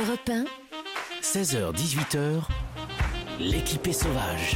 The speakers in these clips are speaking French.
Europe 1, 16h-18h, l'équipée sauvage.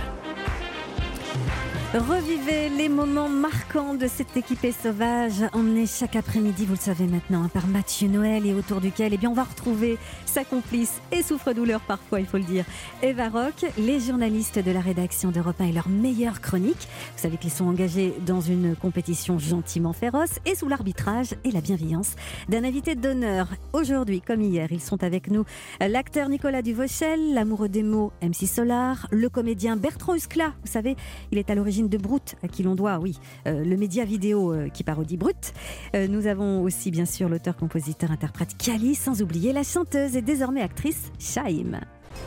Revivez les moments marquants de cette équipée sauvage, emmenée chaque après-midi, vous le savez maintenant, par Mathieu Noël, et autour duquel on va retrouver sa complice et souffre-douleur parfois, il faut le dire, Eva Rock, les journalistes de la rédaction d'Europe 1 et leurs meilleures chroniques. Vous savez qu'ils sont engagés dans une compétition gentiment féroce et sous l'arbitrage et la bienveillance d'un invité d'honneur. Aujourd'hui, comme hier, ils sont avec nous l'acteur Nicolas Duvauchel, l'amoureux des mots MC Solar, le comédien Bertrand Huskla. Vous savez, il est à l'origine de Brut, à qui l'on doit, le média vidéo qui parodie Brut. Nous avons aussi, bien sûr, l'auteur, compositeur, interprète Kali, sans oublier la chanteuse et désormais actrice Shaim.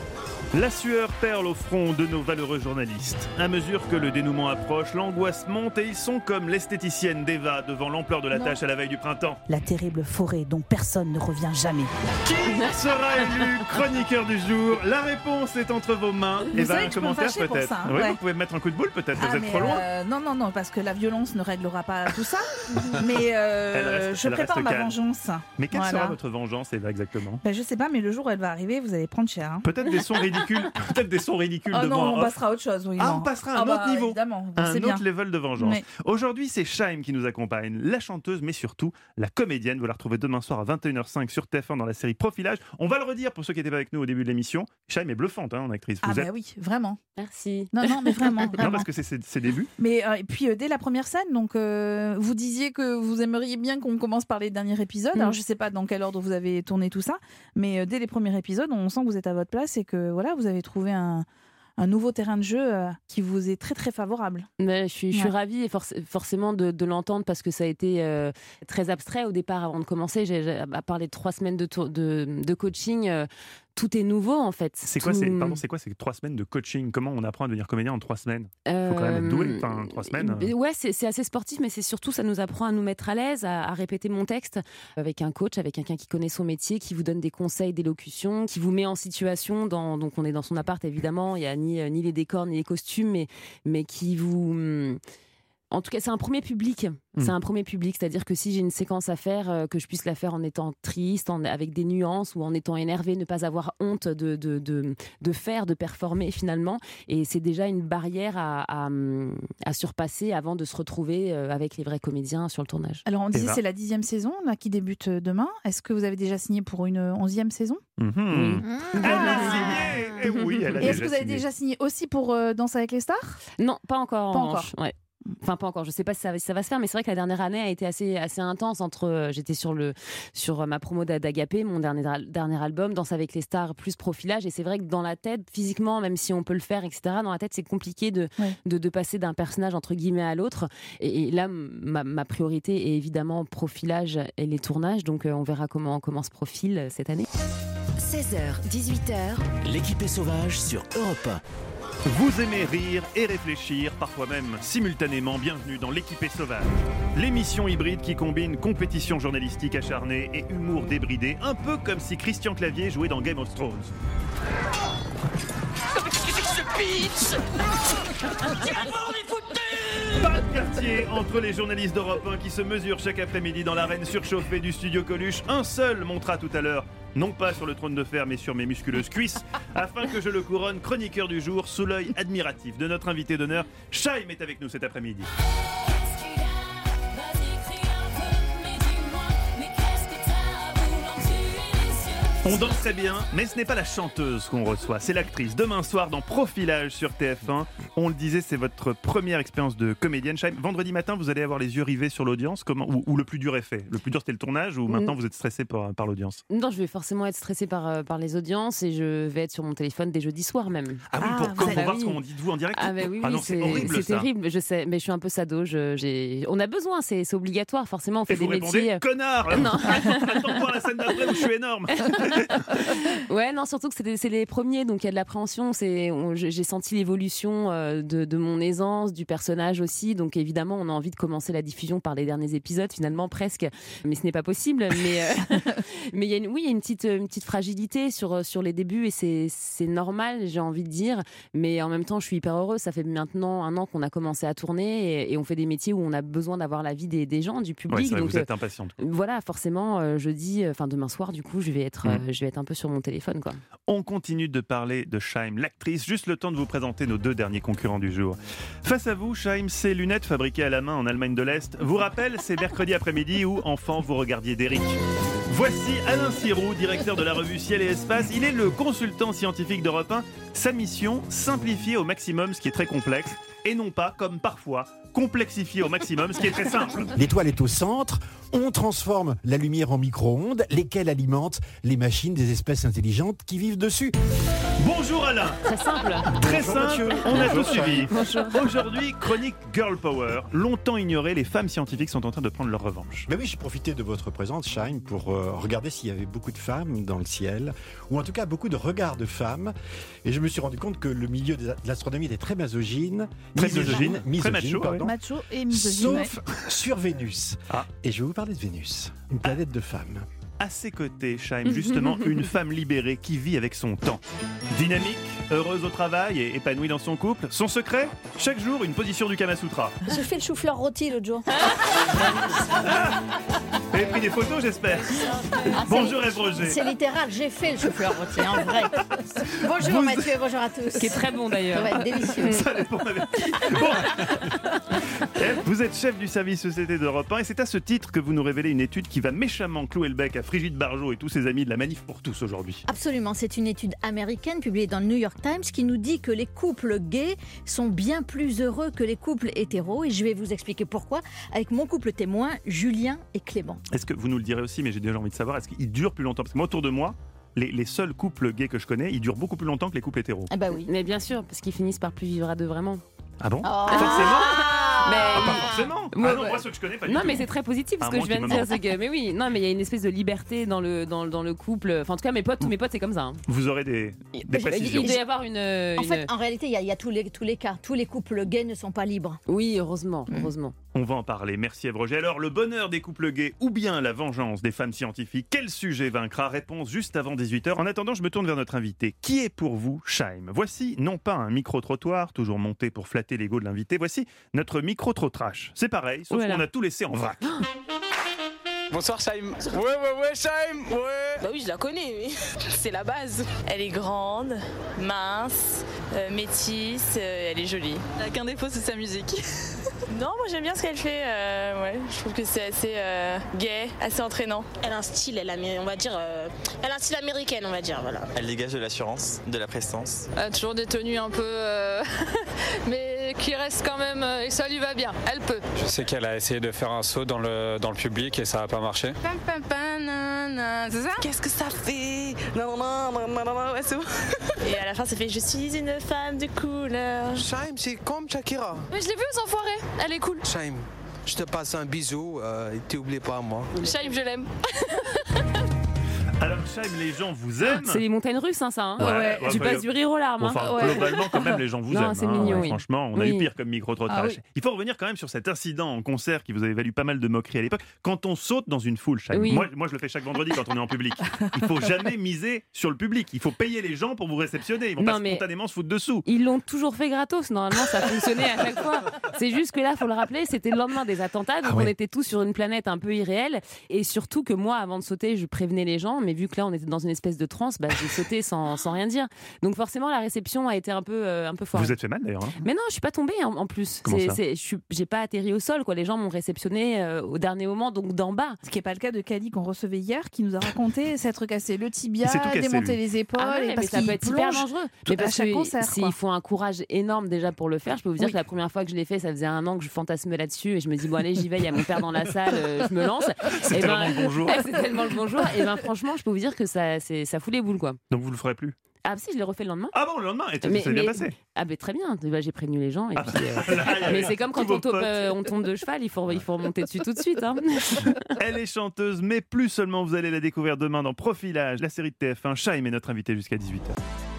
La sueur perle au front de nos valeureux journalistes. À mesure que le dénouement approche, l'angoisse monte et ils sont comme l'esthéticienne d'Eva devant l'ampleur de la tâche à la veille du printemps. La terrible forêt dont personne ne revient jamais. Qui sera élu chroniqueur du jour? La réponse est entre vos mains. Eva, un commentaire peut-être ça, Oui, vous pouvez mettre un coup de boule peut-être, vous êtes trop loin. Non, parce que la violence ne réglera pas tout ça. Mais je prépare ma vengeance. Mais quelle sera votre vengeance, Eva, exactement? Je sais pas, mais le jour où elle va arriver, vous allez prendre cher. Peut-être des sons ridicules. Peut-être des sons ridicules de non, on passera à autre chose. Oui, on passera à un autre niveau. Évidemment, un bien. autre level de vengeance. Mais... Aujourd'hui, c'est Shaim qui nous accompagne, la chanteuse, mais surtout la comédienne. Vous la retrouvez demain soir à 21h05 sur TF1 dans la série Profilage. On va le redire pour ceux qui n'étaient pas avec nous au début de l'émission. Shaim est bluffante en actrice. Oui, vraiment. Merci. Non, mais vraiment. Non, parce que c'est ses débuts. Mais et puis dès la première scène, donc vous disiez que vous aimeriez bien qu'on commence par les derniers épisodes. Alors je sais pas dans quel ordre vous avez tourné tout ça, mais dès les premiers épisodes, on sent que vous êtes à votre place et que voilà, vous avez trouvé un nouveau terrain de jeu qui vous est très très favorable. Je suis ravie forcément de l'entendre parce que ça a été très abstrait au départ avant de commencer. À part les 3 semaines de coaching, tout est nouveau en fait. C'est quoi ces 3 semaines de coaching? Comment on apprend à devenir comédien en 3 semaines? Il faut quand même être doué, 3 semaines. Ouais, c'est assez sportif, mais c'est surtout, ça nous apprend à nous mettre à l'aise, à répéter mon texte avec un coach, avec quelqu'un qui connaît son métier, qui vous donne des conseils d'élocution, qui vous met en situation. Donc on est dans son appart évidemment, il n'y a ni les décors, ni les costumes, mais qui vous... En tout cas, c'est un premier public. C'est un premier public, c'est-à-dire que si j'ai une séquence à faire, que je puisse la faire en étant triste, avec des nuances ou en étant énervé, ne pas avoir honte de faire, de performer finalement. Et c'est déjà une barrière à surpasser avant de se retrouver avec les vrais comédiens sur le tournage. Alors on disait c'est la 10e saison là, qui débute demain. Est-ce que vous avez déjà signé pour une 11e saison? Oui. Elle a signé. Oui, elle a Et est-ce que vous avez déjà signé aussi pour Danse avec les stars? Non, pas encore. Pas encore. Ouais. Enfin, pas encore. Je sais pas si ça va se faire, mais c'est vrai que la dernière année a été assez intense. J'étais sur ma promo d'Agapé, mon dernier album, Danse avec les stars plus Profilage, et c'est vrai que dans la tête, physiquement, même si on peut le faire, etc., dans la tête, c'est compliqué de passer d'un personnage entre guillemets à l'autre. Et là, ma priorité est évidemment Profilage et les tournages. Donc, on verra comment se profile cette année. 16h, 18h, l'équipée sauvage sur Europe 1. Vous aimez rire et réfléchir, parfois même simultanément. Bienvenue dans l'équipée sauvage. L'émission hybride qui combine compétition journalistique acharnée et humour débridé, un peu comme si Christian Clavier jouait dans Game of Thrones. Pas de quartier entre les journalistes d'Europe 1 qui se mesurent chaque après-midi dans l'arène surchauffée du studio Coluche. Un seul montera tout à l'heure, non pas sur le trône de fer mais sur mes musculeuses cuisses, afin que je le couronne chroniqueur du jour sous l'œil admiratif de notre invité d'honneur. Shaim est avec nous cet après-midi. On danse très bien, mais ce n'est pas la chanteuse qu'on reçoit, c'est l'actrice. Demain soir dans Profilage sur TF1, on le disait, c'est votre première expérience de comédienne. Shaim, vendredi matin, vous allez avoir les yeux rivés sur l'audience, ou le plus dur est fait? Le plus dur c'était le tournage, ou maintenant vous êtes stressé par l'audience? Non, je vais forcément être stressée par les audiences et je vais être sur mon téléphone dès jeudi soir même. Ah oui, pour voir ce qu'on dit de vous en direct? Non, c'est horrible, c'est terrible, je sais, mais je suis un peu sado. On a besoin, c'est obligatoire, forcément, on fait et des vous métiers... répondez, connard. Non. Attends de voir la scène d'après où je suis énorme. Ouais, non, surtout que c'est les premiers, donc il y a de l'appréhension. J'ai senti l'évolution de mon aisance, du personnage aussi. Donc évidemment, on a envie de commencer la diffusion par les derniers épisodes, finalement presque. Mais ce n'est pas possible. Mais il y a une petite fragilité sur les débuts et c'est normal, j'ai envie de dire. Mais en même temps, je suis hyper heureuse. Ça fait maintenant 1 an qu'on a commencé à tourner et on fait des métiers où on a besoin d'avoir l'avis des gens, du public. Ouais, donc vous êtes impatiente. Voilà, forcément, demain soir, du coup, je vais être je vais être un peu sur mon téléphone, quoi. On continue de parler de Shaim, l'actrice, juste le temps de vous présenter nos 2 derniers concurrents du jour. Face à vous, Shaim, ces lunettes fabriquées à la main en Allemagne de l'Est vous rappellent ces mercredis après-midi où, enfant, vous regardiez Derrick. Voici Alain Sirou, directeur de la revue Ciel et Espace. Il est le consultant scientifique d'Europe 1. Sa mission, simplifier au maximum ce qui est très complexe et non pas, comme parfois, complexifier au maximum ce qui est très simple. L'étoile est au centre, on transforme la lumière en micro-ondes, lesquelles alimentent les machines des espèces intelligentes qui vivent dessus. Bonjour Alain. Très simple. Très Bonjour, simple, Mathieu. on a Bonjour, tout suivi. Aujourd'hui, chronique Girl Power. Longtemps ignorée, les femmes scientifiques sont en train de prendre leur revanche. Mais oui, j'ai profité de votre présence, Shaim, pour regarder s'il y avait beaucoup de femmes dans le ciel, ou en tout cas beaucoup de regards de femmes. Et je me suis rendu compte que le milieu de l'astronomie était très misogyne. Très misogyne, très macho, pardon. Macho et misogyne. Sauf sur Vénus. Ah. Et je vais vous parler de Vénus, une planète de femmes. À ses côtés, Shaim, justement, une femme libérée qui vit avec son temps. Dynamique, heureuse au travail et épanouie dans son couple. Son secret ? Chaque jour, une position du Kama Sutra. J'ai fait le chou-fleur rôti l'autre jour. Vous avez pris des photos, j'espère. Bonjour Ève Roger. C'est littéral, j'ai fait le chou-fleur rôti, en vrai. Bonjour Mathieu, bonjour à tous. Qui est très bon, d'ailleurs. Ça va être délicieux. Ça dépend avec qui. Bon. Ève, vous êtes chef du service société d'Europe 1 et c'est à ce titre que vous nous révélez une étude qui va méchamment clouer le bec à Brigitte Bardot et tous ses amis de la Manif pour tous aujourd'hui. Absolument, c'est une étude américaine publiée dans le New York Times qui nous dit que les couples gays sont bien plus heureux que les couples hétéros et je vais vous expliquer pourquoi avec mon couple témoin, Julien et Clément. Est-ce que vous nous le direz aussi, mais j'ai déjà envie de savoir, est-ce qu'il dure plus longtemps ? Parce que moi, autour de moi, les seuls couples gays que je connais, ils durent beaucoup plus longtemps que les couples hétéros. Ah bah oui. Mais bien sûr, parce qu'ils finissent par plus vivre à deux, vraiment. Ah bon ? Oh. Forcément Mais Ah, pas forcément. Ouais, Ah non, ouais. moi, ceux que je connais, pas du non, tout. mais c'est très positif ce À que moins je viens qu'il de me dire. C'est que, mais oui, non, mais il y a une espèce de liberté dans le couple. Enfin, en tout cas, mes potes, tous mes potes, c'est comme ça. Hein. Vous aurez des Il précisions. doit y avoir une. En fait, en réalité, il y a tous les cas. Tous les couples gays ne sont pas libres. Oui, heureusement, heureusement. On va en parler. Merci Ève Roger. Alors, le bonheur des couples gays ou bien la vengeance des femmes scientifiques, quel sujet vaincra ? Réponse juste avant 18h. En attendant, je me tourne vers notre invité. Qui est pour vous Shaim ? Voici non pas un micro-trottoir, toujours monté pour flatter l'ego de l'invité, voici notre micro-trottrache. C'est pareil, sauf Voilà. qu'on a tout laissé en vrac. Bonsoir Shaim. Ouais, Shaim, ouais. Bah oui, je la connais, oui. C'est la base. Elle est grande, mince, métisse, elle est jolie. Elle n'a qu'un défaut, c'est sa musique. Non, moi j'aime bien ce qu'elle fait. Ouais, je trouve que c'est assez gay, assez entraînant. Elle a un style, elle a un style américaine, on va dire, voilà. Elle dégage de l'assurance, de la prestance. Elle a toujours des tenues un peu... mais qui restent quand même... et ça lui va bien, elle peut. Je sais qu'elle a essayé de faire un saut dans le public et ça n'a pas marché. C'est ça ? Qu'est-ce que ça fait? Ouais, c'est bon. Et à la fin, ça fait « Je suis une femme de couleur ». Shaim, c'est comme Shakira. Mais je l'ai vue aux enfoirés, elle est cool. Shaim, je te passe un bisou et t'oublies pas moi. Shaim, je l'aime. Alors Shaim, les gens vous aiment. C'est les montagnes russes, hein, ça. Hein. Ouais, Tu enfin, passes du rire aux larmes. Enfin, Hein. globalement, quand même, les gens vous Non, aiment. c'est mignon, ouais, oui. Franchement, on a Oui. eu pire comme micro-trottage. Ah oui. Il faut revenir quand même sur cet incident en concert qui vous avait valu pas mal de moqueries à l'époque. Quand on saute dans une foule, Shaim, Oui. moi, je le fais chaque vendredi quand on est en public. Il faut jamais miser sur le public. Il faut payer les gens pour vous réceptionner. Ils vont Non, pas mais- spontanément se foutre dessous. Ils l'ont toujours fait gratos. Normalement, ça fonctionnait à chaque fois. C'est juste que là, faut le rappeler, c'était le lendemain des attentats, donc Ah ouais. on était tous sur une planète un peu irréelle. Et surtout que moi, avant de sauter, je prévenais les gens, mais vu que là, on était dans une espèce de transe, bah, j'ai sauté sans rien dire. Donc forcément, la réception a été un peu foirée. Vous êtes fait mal d'ailleurs. Hein. Mais non, je suis pas tombée en plus. Comment ça J'ai pas atterri au sol, quoi. Les gens m'ont réceptionné au dernier moment, donc d'en bas. Ce qui n'est pas le cas de Kali qu'on recevait hier, qui nous a raconté s'être cassé le tibia, Il s'est tout cassé, démonter lui. les épaules, Ah ouais, et mais parce ça qu'il peut être hyper plonge dangereux. tout- Mais à parce chaque que concert, quoi. il faut un courage énorme déjà pour le faire. Je peux vous dire Oui. que la première fois que je l'ai fait, ça faisait 1 an que je fantasmais là-dessus et je me dis bon allez j'y vais, il y a mon père dans la salle, je me lance. C'est Et tellement le bonjour. c'est tellement le bonjour. Et ben franchement, je peux vous dire que ça fout les boules quoi. Donc vous le ferez plus. Ah si, je l'ai refait le lendemain. Ah bon, le lendemain, et ça s'est bien passé. Ah ben très bien. Bah, j'ai prévenu les gens. Et Ah, puis, là, il y avait mais c'est comme tous quand vos on potes. tombe de cheval, il faut remonter dessus tout de suite. Hein. Elle est chanteuse, mais plus seulement. Vous allez la découvrir demain dans Profilage, la série de TF1. Shaim est notre invité jusqu'à 18h.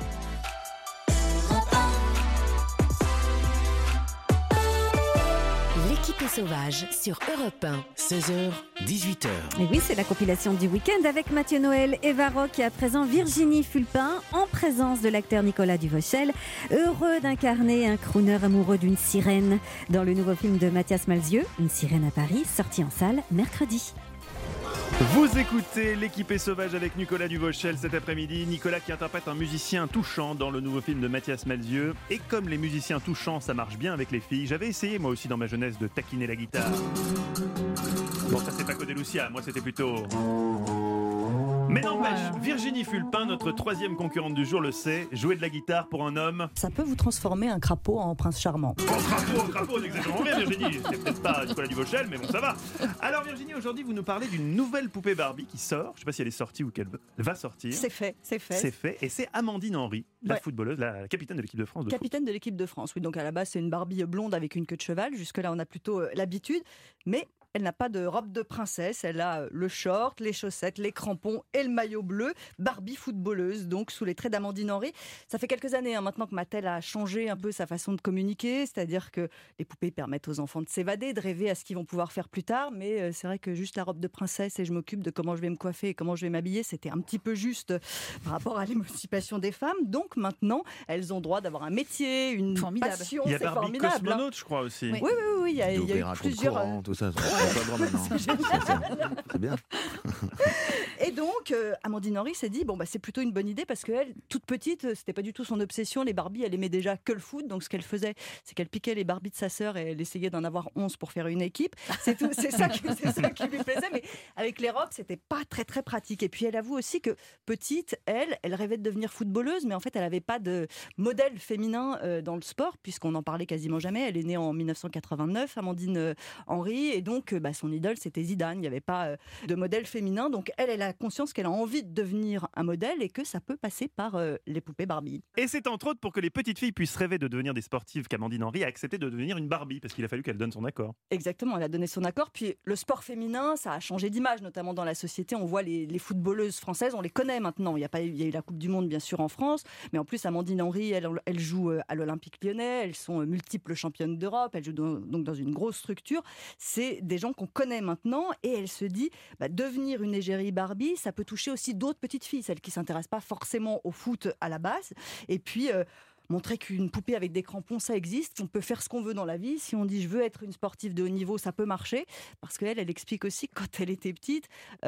L'équipée sauvage sur Europe 1. 16h, 18h. Et oui, c'est la compilation du week-end avec Mathieu Noël, Eva Rock et à présent Virginie Fulpin en présence de l'acteur Nicolas Duvauchel, heureux d'incarner un crooner amoureux d'une sirène dans le nouveau film de Mathias Malzieu, Une sirène à Paris, sorti en salle mercredi. Vous écoutez l'équipée sauvage avec Nicolas Duvauchel cet après-midi. Nicolas qui interprète un musicien touchant dans le nouveau film de Mathias Malzieu. Et comme les musiciens touchants, ça marche bien avec les filles, j'avais essayé moi aussi dans ma jeunesse de taquiner la guitare. Bon, ça c'est Paco de Lucia, moi c'était plutôt... Mais n'empêche, Virginie Fulpin, notre troisième concurrente du jour, le sait, jouer de la guitare pour un homme... Ça peut vous transformer un crapaud en prince charmant. Crapaud, n'exagérons rien Virginie. C'est peut-être pas Nicolas Duvauchel, mais bon ça va. Alors Virginie, aujourd'hui vous nous parlez d'une nouvelle poupée Barbie qui sort. Je sais pas si elle est sortie ou qu'elle va sortir. C'est fait. C'est fait, et c'est Amandine Henry, la footballeuse, la capitaine de l'équipe de France. Capitaine de l'équipe de France, oui. Donc à la base c'est une Barbie blonde avec une queue de cheval. Jusque-là on a plutôt l'habitude, mais... Elle n'a pas de robe de princesse, elle a le short, les chaussettes, les crampons et le maillot bleu. Barbie footballeuse, donc sous les traits d'Amandine Henry. Ça fait quelques années maintenant que Mattel a changé un peu sa façon de communiquer, c'est-à-dire que les poupées permettent aux enfants de s'évader, de rêver à ce qu'ils vont pouvoir faire plus tard, mais c'est vrai que juste la robe de princesse et je m'occupe de comment je vais me coiffer et comment je vais m'habiller, c'était un petit peu juste par rapport à l'émancipation des femmes. Donc maintenant, elles ont droit d'avoir un métier, une passion, il y a c'est Barbie formidable. Cosmonaute, je crois aussi. Oui, il y a eu plusieurs... Courant, tout ça. C'est bien. Et donc, Amandine Henry s'est dit, c'est plutôt une bonne idée parce qu'elle, toute petite, c'était pas du tout son obsession. Les Barbies, elle aimait déjà que le foot. Donc, ce qu'elle faisait, c'est qu'elle piquait les Barbies de sa sœur et elle essayait d'en avoir 11 pour faire une équipe. C'est tout, c'est ça qui lui plaisait. Mais avec les robes, c'était pas très, très pratique. Et puis, elle avoue aussi que petite, elle rêvait de devenir footballeuse, mais en fait, elle avait pas de modèle féminin dans le sport, puisqu'on n'en parlait quasiment jamais. Elle est née en 1989, Amandine Henry, et donc, son idole, c'était Zidane. Il n'y avait pas de modèle féminin. Donc, elle a conscience qu'elle a envie de devenir un modèle et que ça peut passer par les poupées Barbie. Et c'est entre autres pour que les petites filles puissent rêver de devenir des sportives qu'Amandine Henry a accepté de devenir une Barbie, parce qu'il a fallu qu'elle donne son accord. Exactement, elle a donné son accord. Puis le sport féminin, ça a changé d'image, notamment dans la société. On voit les footballeuses françaises, on les connaît maintenant. Il y a eu la Coupe du Monde, bien sûr, en France. Mais en plus, Amandine Henry, elle joue à l'Olympique Lyonnais. Elles sont multiples championnes d'Europe. Elle joue donc dans une grosse structure. C'est des gens qu'on connaît maintenant. Et elle se dit, devenir une égérie Barbie, ça peut toucher aussi d'autres petites filles, celles qui ne s'intéressent pas forcément au foot à la base. Et puis... montrer qu'une poupée avec des crampons, ça existe. On peut faire ce qu'on veut dans la vie. Si on dit je veux être une sportive de haut niveau, ça peut marcher. Parce qu'elle explique aussi que quand elle était petite,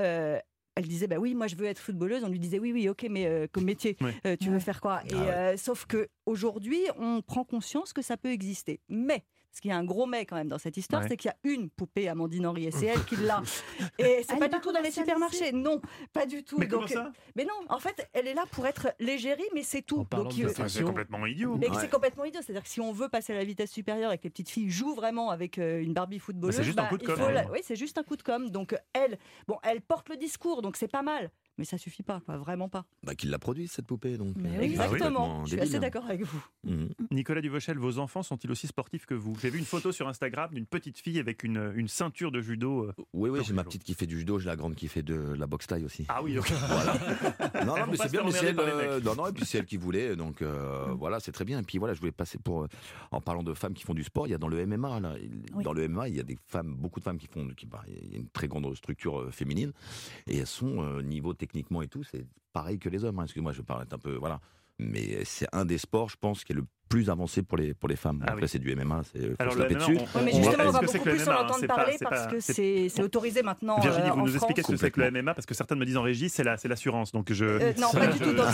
elle disait oui, moi je veux être footballeuse. On lui disait oui, ok, mais comme métier, tu veux faire quoi? Et sauf qu'aujourd'hui, on prend conscience que ça peut exister. Mais parce qu'il y a un gros mais quand même dans cette histoire, c'est qu'il y a une poupée Amandine Henry et c'est elle qui l'a. Et c'est pas du tout dans les supermarchés, non, pas du tout. Mais comment ça? Mais non, en fait, elle est là pour être l'égérie, mais c'est tout. C'est complètement idiot. Mais c'est complètement idiot, c'est-à-dire que si on veut passer à la vitesse supérieure et que les petites filles jouent vraiment avec une Barbie footballeuse, c'est juste un coup de com'. Oui, c'est juste un coup de com'. Donc elle porte le discours, donc c'est pas mal. Mais ça suffit pas, vraiment pas. Qu'il la produise cette poupée, donc. Exactement, je suis assez d'accord avec vous. Nicolas Duvauchel, vos enfants sont-ils aussi sportifs que vous? J'ai vu une photo sur Instagram d'une petite fille avec une ceinture de judo. Oui, j'ai ma petite qui fait du judo, j'ai la grande qui fait de la boxe thaï aussi. Ah oui, ok. Voilà. non, mais c'est bien, mais c'est elle. Non, et puis c'est elle qui voulait, donc voilà, c'est très bien. Et puis voilà, je voulais passer en parlant de femmes qui font du sport, il y a dans le MMA là, dans le MMA, il y a beaucoup de femmes qui font, il y a une très grande structure féminine et elles sont niveau techniquement et tout, c'est pareil que les hommes. Excusez-moi, je parle un peu, voilà. Mais c'est un des sports, je pense, qui est le plus avancé pour les femmes. Après, c'est du MMA, faut se taper dessus. Mais justement, on va beaucoup plus en entendre parler parce que c'est autorisé maintenant. Virginie, vous en nous France. expliquez ce que c'est que le MMA, parce que certains me disent en régie, c'est l'assurance. Donc non, pas du tout.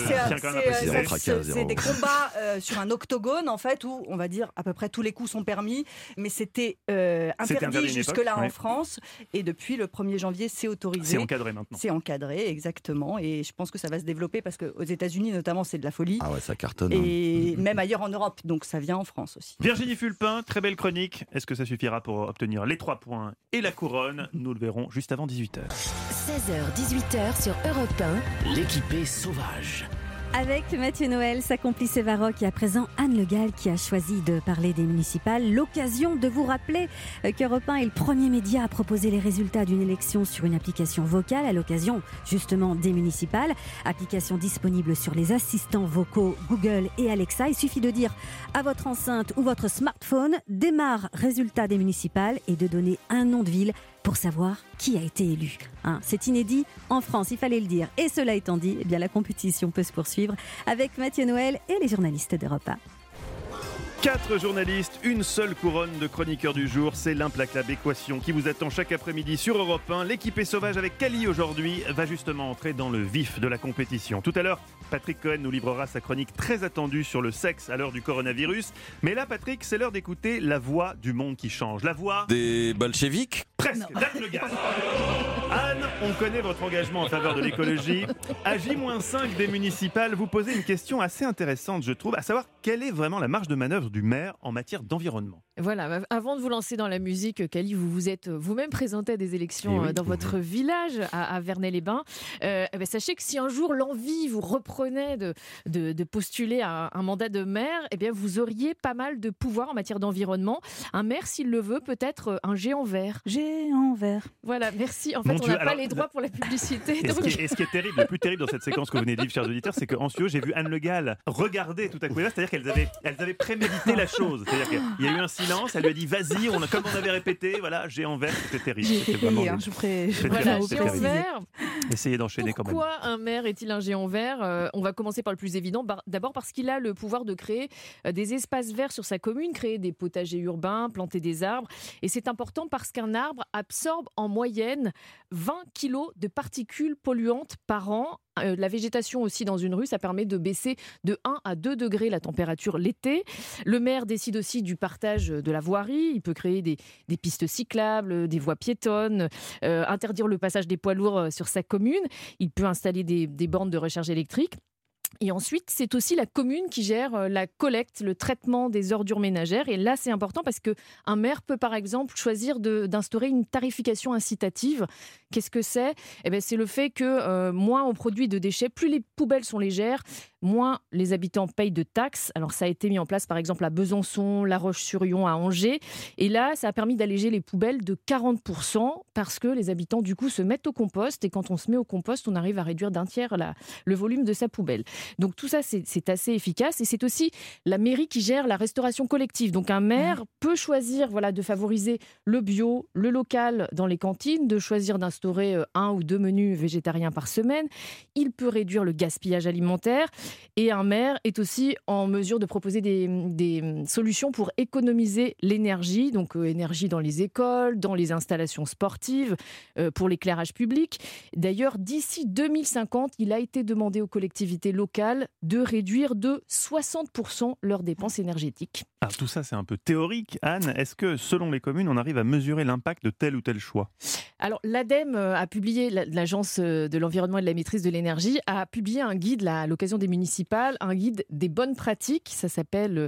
C'est des combats sur un octogone, en fait, où on va dire à peu près tous les coups sont permis, mais c'était interdit jusque-là en France. Et depuis le 1er janvier, c'est autorisé. C'est encadré maintenant. C'est encadré, exactement. Et je pense que ça va se développer parce qu'aux États-Unis, notamment, c'est de la folie. Ah ouais, ça cartonne. Et même ailleurs en Europe. Donc ça vient en France aussi. Virginie Fulpin, très belle chronique. Est-ce que ça suffira pour obtenir les 3 points et la couronne? Nous le verrons juste avant 18h. 16h, 18h sur Europe 1, l'équipée sauvage. Avec Mathieu Noël, sa complice Eva Rock et à présent Anne Le Gall qui a choisi de parler des municipales. L'occasion de vous rappeler qu'Europe 1 est le premier média à proposer les résultats d'une élection sur une application vocale à l'occasion justement des municipales. Application disponible sur les assistants vocaux Google et Alexa. Il suffit de dire à votre enceinte ou votre smartphone « Démarre résultats des municipales » et de donner un nom de ville pour savoir qui a été élu. C'est inédit en France, il fallait le dire. Et cela étant dit, la compétition peut se poursuivre avec Mathieu Noël et les journalistes d'Europe 1. 4 journalistes, une seule couronne de chroniqueur du jour, c'est l'implacable équation qui vous attend chaque après-midi sur Europe 1. L'équipe est sauvage avec Cali aujourd'hui va justement entrer dans le vif de la compétition. Tout à l'heure, Patrick Cohen nous livrera sa chronique très attendue sur le sexe à l'heure du coronavirus. Mais là, Patrick, c'est l'heure d'écouter la voix du monde qui change. La voix des bolcheviks. Presque, Dan Le Gall. Anne, on connaît votre engagement en faveur de l'écologie. À J-5 des municipales, vous posez une question assez intéressante, je trouve, à savoir quelle est vraiment la marge de manœuvre du maire en matière d'environnement. Voilà, avant de vous lancer dans la musique, Cali, vous vous êtes vous-même présenté à des élections dans votre village, à Vernay-les-Bains. Sachez que si un jour l'envie vous reprenait de postuler à un mandat de maire, vous auriez pas mal de pouvoir en matière d'environnement. Un maire, s'il le veut, peut être un géant vert. Géant vert. Voilà, merci. En fait, on n'a pas les droits pour la publicité. Et ce qui est terrible, le plus terrible dans cette séquence que vous venez de vivre, chers auditeurs, c'est qu'en studio, j'ai vu Anne Le Gall regarder tout à coup, c'est-à-dire qu'elles avaient prémédité la chose. C'est-à-dire qu'il y a eu un silence, elle lui a dit vas-y, comme on avait répété, voilà, géant vert, c'était terrible. J'ai payé, géant vert. Essayez d'enchaîner quand même. Pourquoi un maire est-il un géant vert ? On va commencer par le plus évident. D'abord parce qu'il a le pouvoir de créer des espaces verts sur sa commune, créer des potagers urbains, planter des arbres. Et c'est important parce qu'un arbre absorbe en moyenne 20 kilos de particules polluantes par an. La végétation aussi dans une rue, ça permet de baisser de 1 à 2 degrés la température l'été. Le maire décide aussi du partage de la voirie. Il peut créer des pistes cyclables, des voies piétonnes, interdire le passage des poids lourds sur sa commune. Il peut installer des bornes de recharge électrique. Et ensuite, c'est aussi la commune qui gère la collecte, le traitement des ordures ménagères. Et là, c'est important parce qu'un maire peut, par exemple, choisir d'instaurer une tarification incitative. Qu'est-ce que c'est ? C'est le fait que moins on produit de déchets, plus les poubelles sont légères, moins les habitants payent de taxes. Alors, ça a été mis en place, par exemple, à Besançon, La Roche-sur-Yon, à Angers. Et là, ça a permis d'alléger les poubelles de 40% parce que les habitants, du coup, se mettent au compost. Et quand on se met au compost, on arrive à réduire d'un tiers le volume de sa poubelle. Donc tout ça, c'est assez efficace. Et c'est aussi la mairie qui gère la restauration collective. Donc un maire peut choisir de favoriser le bio, le local dans les cantines, de choisir d'instaurer 1 ou 2 menus végétariens par semaine. Il peut réduire le gaspillage alimentaire. Et un maire est aussi en mesure de proposer des solutions pour économiser l'énergie. Donc énergie dans les écoles, dans les installations sportives, pour l'éclairage public. D'ailleurs, d'ici 2050, il a été demandé aux collectivités locales de réduire de 60% leurs dépenses énergétiques. Alors tout ça, c'est un peu théorique. Anne, est-ce que selon les communes, on arrive à mesurer l'impact de tel ou tel choix ? Alors l'ADEME a publié, l'Agence de l'environnement et de la maîtrise de l'énergie, a publié un guide à l'occasion des municipales, un guide des bonnes pratiques. Ça s'appelle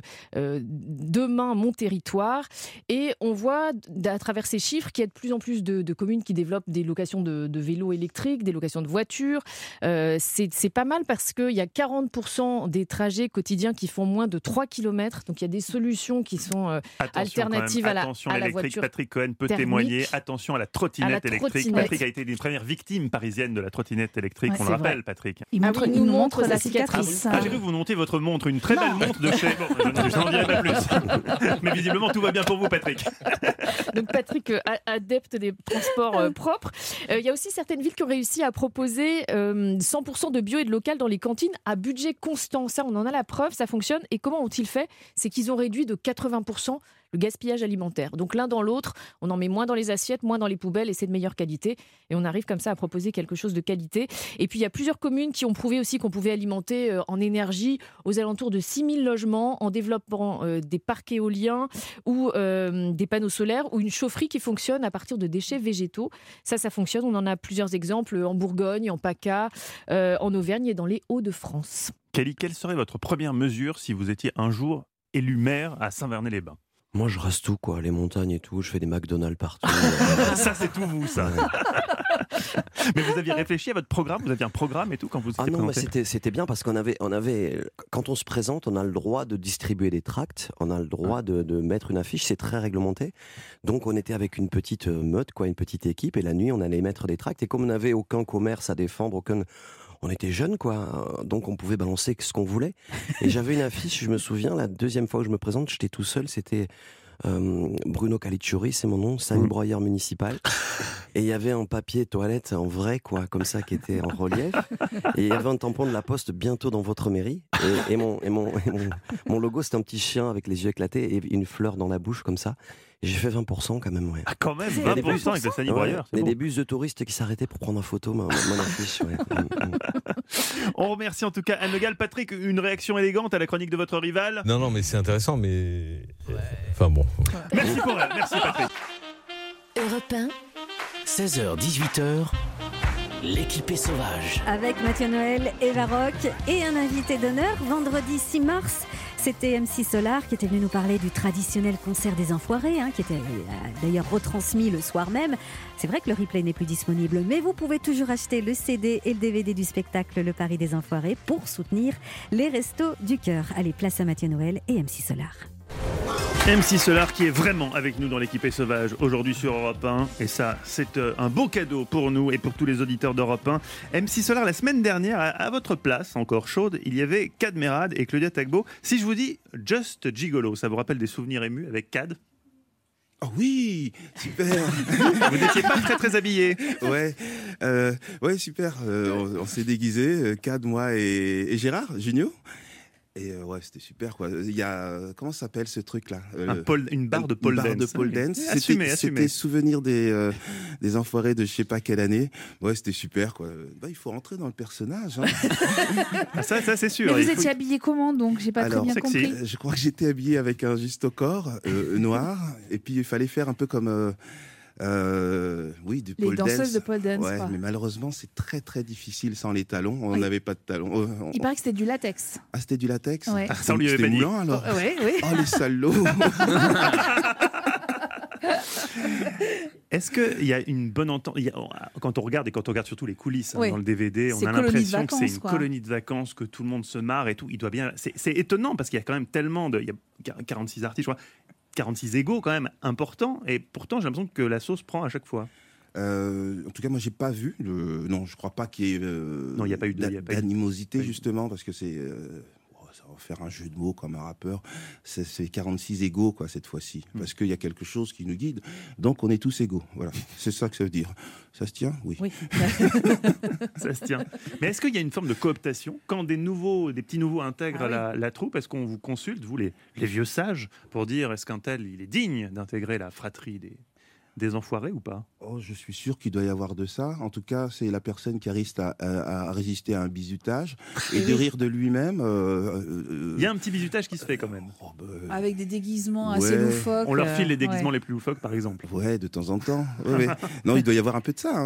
Demain mon territoire. Et on voit à travers ces chiffres qu'il y a de plus en plus de communes qui développent des locations de vélos électriques, des locations de voitures. C'est pas mal parce qu'il y a 40% des trajets quotidiens qui font moins de 3 km. Donc il y a des solutions qui sont alternatives à la voiture. Patrick Cohen peut témoigner. Attention à la trottinette électrique. Patrick a été une des premières victimes parisiennes de la trottinette électrique. On le rappelle, Patrick. Il nous montre la cicatrice. J'ai vu que vous montez votre montre, une très belle montre de chez... Bon, je n'en dirai pas plus. Mais visiblement, tout va bien pour vous, Patrick. Donc Patrick, adepte des transports propres. Il y a aussi certaines villes qui ont réussi à proposer 100% de bio et de local dans les cantines à budget constant. Ça, on en a la preuve, ça fonctionne. Et comment ont-ils fait ? C'est qu'ils ont réduit de 80% le gaspillage alimentaire. Donc l'un dans l'autre, on en met moins dans les assiettes, moins dans les poubelles et c'est de meilleure qualité. Et on arrive comme ça à proposer quelque chose de qualité. Et puis il y a plusieurs communes qui ont prouvé aussi qu'on pouvait alimenter en énergie aux alentours de 6000 logements en développant des parcs éoliens ou des panneaux solaires ou une chaufferie qui fonctionne à partir de déchets végétaux. Ça fonctionne. On en a plusieurs exemples en Bourgogne, en PACA, en Auvergne et dans les Hauts-de-France. Cali, quelle serait votre première mesure si vous étiez un jour élu maire à Saint-Vernay-les-Bains ? Moi, je rase tout, les montagnes et tout. Je fais des McDonald's partout. Ça, c'est tout vous, ça. Mais vous aviez réfléchi à votre programme ? Vous aviez un programme et tout quand vous étiez présenté ? Mais c'était bien parce qu'on avait, quand on se présente, on a le droit de distribuer des tracts, on a le droit de mettre une affiche, c'est très réglementé. Donc, on était avec une petite meute, une petite équipe, et la nuit, on allait mettre des tracts. Et comme on n'avait aucun commerce à défendre, on était jeunes, donc on pouvait balancer ce qu'on voulait. Et j'avais une affiche, je me souviens, la deuxième fois où je me présente, j'étais tout seul, c'était Bruno Caligiuri, c'est mon nom, semi-broyeur municipal. Et il y avait un papier toilette en vrai, quoi, comme ça, qui était en relief. Et il y avait un tampon de la Poste bientôt dans votre mairie. Et mon logo, c'était un petit chien avec les yeux éclatés et une fleur dans la bouche, comme ça. Et j'ai fait 20% quand même, ouais. Ah, quand même, 20% avec le semi-broyeur. Et des bus de touristes qui s'arrêtaient pour prendre en photo mon affiche. Ouais. On remercie en tout cas Anne Le Gall. Patrick, une réaction élégante à la chronique de votre rival? Non, mais c'est intéressant, mais. Enfin bon. Merci pour elle, merci Patrick. Europe 1, 16h-18h, l'équipée sauvage. Avec Mathieu Noël, Eva Rock et un invité d'honneur. Vendredi 6 mars, c'était MC Solar qui était venu nous parler du traditionnel concert des Enfoirés, qui était d'ailleurs retransmis le soir même. C'est vrai que le replay n'est plus disponible, mais vous pouvez toujours acheter le CD et le DVD du spectacle Le Paris des Enfoirés pour soutenir les Restos du Cœur. Allez, place à Mathieu Noël et MC Solar. MC Solar qui est vraiment avec nous dans l'équipée sauvage aujourd'hui sur Europe 1 et ça c'est un beau cadeau pour nous et pour tous les auditeurs d'Europe 1. MC Solar, la semaine dernière à votre place, encore chaude, il y avait Kad Merad et Claudia Tagbo. Si je vous dis Just Gigolo, ça vous rappelle des souvenirs émus avec Kad? Oh oui, super. Vous n'étiez pas très habillés. Ouais, super. On s'est déguisés, Kad, moi et Gérard Junio. Et ouais, c'était super quoi. Il y a comment ça s'appelle ce truc là, une barre de pole dance. C'était souvenir des Enfoirés de je sais pas quelle année. Ouais, c'était super quoi. Il faut rentrer dans le personnage. Ça c'est sûr. Mais vous étiez habillé comment donc? J'ai pas très bien compris. Je crois que j'étais habillé avec un juste au corps noir et puis il fallait faire un peu comme du pole dance. Les danseuses de pole dance. Ouais, mais malheureusement, c'est très difficile sans les talons. On n'avait pas de talons. Il paraît que c'était du latex. Ah, c'était du latex. Ouais. Ça, on lui avait pas dit. Moulant, alors. Oui. Oh, les salauds. Est-ce qu'il y a une bonne entente? Quand on regarde surtout les coulisses dans le DVD, on a l'impression que c'est une colonie de vacances, que tout le monde se marre et tout. Il doit bien. C'est étonnant parce qu'il y a quand même tellement de. Il y a 46 artistes, je crois. 46 égos quand même importants et pourtant j'ai l'impression que la sauce prend à chaque fois. En tout cas moi j'ai pas vu non je crois pas qu'il y ait non il y a pas eu d'animosité justement parce que c'est ça va faire un jeu de mots comme un rappeur, c'est 46 égaux quoi cette fois-ci parce qu'il y a quelque chose qui nous guide donc on est tous égaux, voilà, c'est ça que ça veut dire. Ça se tient? Oui. Ça se tient. Mais est-ce qu'il y a une forme de cooptation quand des petits nouveaux intègrent la troupe? Est-ce qu'on vous consulte, vous les vieux sages, pour dire est-ce qu'un tel il est digne d'intégrer la fratrie des Enfoirés ou pas? Oh, je suis sûr qu'il doit y avoir de ça. En tout cas, c'est la personne qui risque à résister à un bizutage et de rire de lui-même. Il y a un petit bizutage qui se fait quand même. Avec des déguisements assez loufoques. On leur file les déguisements les plus loufoques, par exemple. Ouais, de temps en temps. Ouais. Non, il doit y avoir un peu de ça.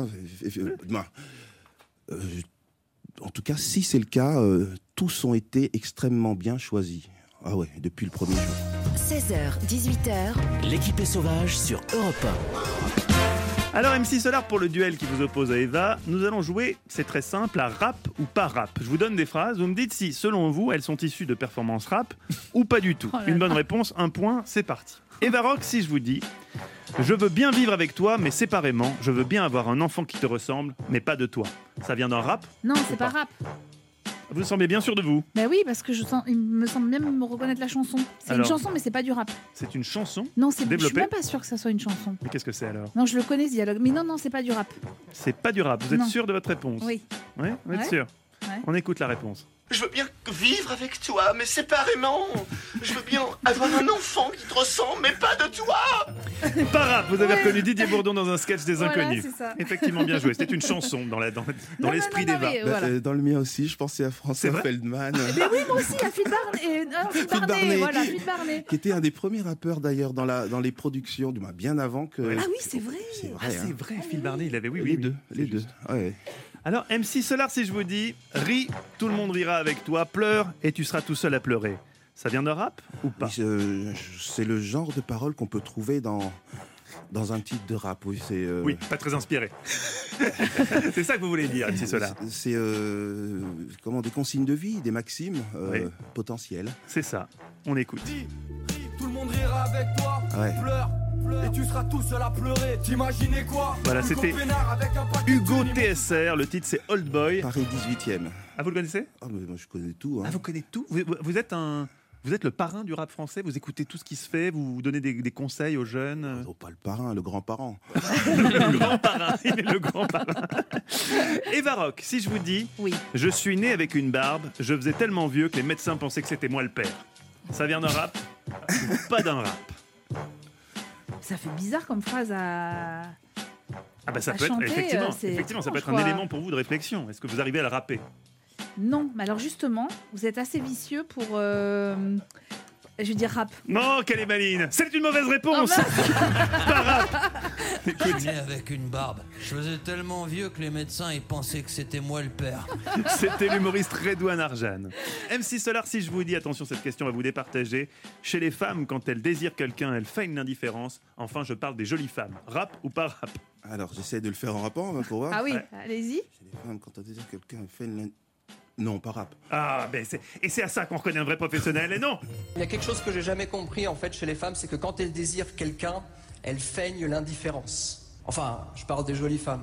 En tout cas, si c'est le cas, tous ont été extrêmement bien choisis. Ah ouais, depuis le premier jour. 16h, 18h, l'équipée sauvage sur Europe 1. Alors MC Solar, pour le duel qui vous oppose à Eva, nous allons jouer, c'est très simple, à rap ou pas rap. Je vous donne des phrases, vous me dites si, selon vous, elles sont issues de performances rap ou pas du tout. Une bonne réponse, un point, c'est parti. Eva Rock, si je vous dis « Je veux bien vivre avec toi, mais séparément. Je veux bien avoir un enfant qui te ressemble, mais pas de toi. » Ça vient d'un rap? Non, c'est pas rap. Vous semblez bien sûr de vous? Ben oui, parce que il me semble bien me reconnaître la chanson. C'est une chanson, mais c'est pas du rap. C'est une chanson? Non, je suis même pas sûre que ça soit une chanson. Mais qu'est-ce que c'est alors? Non, je le connais ce dialogue. Mais non, c'est pas du rap. C'est pas du rap. Vous êtes sûr de votre réponse? Oui. Oui, vous êtes sûr? Ouais. On écoute la réponse. Je veux bien vivre avec toi, mais séparément. Je veux bien avoir un enfant qui te ressemble, mais pas de toi. Pas rap, vous avez reconnu Didier Bourdon dans un sketch des Inconnus. C'est ça. Effectivement, bien joué. C'était une chanson dans l'esprit d'Eva. Voilà. Dans le mien aussi, je pensais à François Feldman. Mais oui, moi aussi, à Phil Barnet. Voilà, Phil Barnet. Qui était un des premiers rappeurs d'ailleurs dans les productions, bien avant que. Ah oui, c'est vrai. C'est vrai. C'est vrai, Phil Barnet, il avait les deux. Ouais. Alors, MC Solar, si je vous dis « Ris, tout le monde rira avec toi, pleure et tu seras tout seul à pleurer », ça vient de rap ou pas? C'est le genre de parole qu'on peut trouver dans un titre de rap. Oui, oui, pas très inspiré. C'est ça que vous voulez dire, MC Solar? C'est des consignes de vie, des maximes potentielles. C'est ça, on écoute. Tout le monde rira avec toi, pleure. Et tu seras tout seul à pleurer, t'imaginais quoi? Voilà, c'était Hugo TSR, le titre c'est Old Boy. Paris 18e. Ah, vous le connaissez? Ah, mais moi je connais tout. Ah, vous connaissez tout? Vous êtes un Vous êtes le parrain du rap français, vous écoutez tout ce qui se fait, vous donnez des conseils aux jeunes. Non, pas le parrain, le grand-parent. Le grand-parrain, il est le grand-parrain. Eva Rock, si je vous dis, je suis né avec une barbe, je faisais tellement vieux que les médecins pensaient que c'était moi le père. Ça vient d'un rap ou pas d'un rap? Ça fait bizarre comme phrase à... Ah bah ça à peut chanter, être, effectivement, ça peut être un élément pour vous de réflexion. Est-ce que vous arrivez à le rapper? Non, mais alors justement, vous êtes assez vicieux pour... je veux dire rap. Non, quelle est maline. C'est une mauvaise réponse. Pas rap. Je suis né avec une barbe. Je faisais tellement vieux que les médecins ils pensaient que c'était moi le père. C'était l'humoriste Redouane Arjan. MC Solar, si je vous dis, attention, cette question va vous départager. Chez les femmes, quand elles désirent quelqu'un, elles feignent l'indifférence. Enfin, je parle des jolies femmes. Rap ou pas rap? Alors, j'essaie de le faire en rappant pour voir. Ah oui, allez-y. Chez les femmes, quand elles désirent quelqu'un, elles feignent l'indifférence. Non, pas rap. Ah, et c'est à ça qu'on reconnaît un vrai professionnel, et non. Il y a quelque chose que j'ai jamais compris en fait chez les femmes, c'est que quand elles désirent quelqu'un, elles feignent l'indifférence. Enfin, je parle des jolies femmes.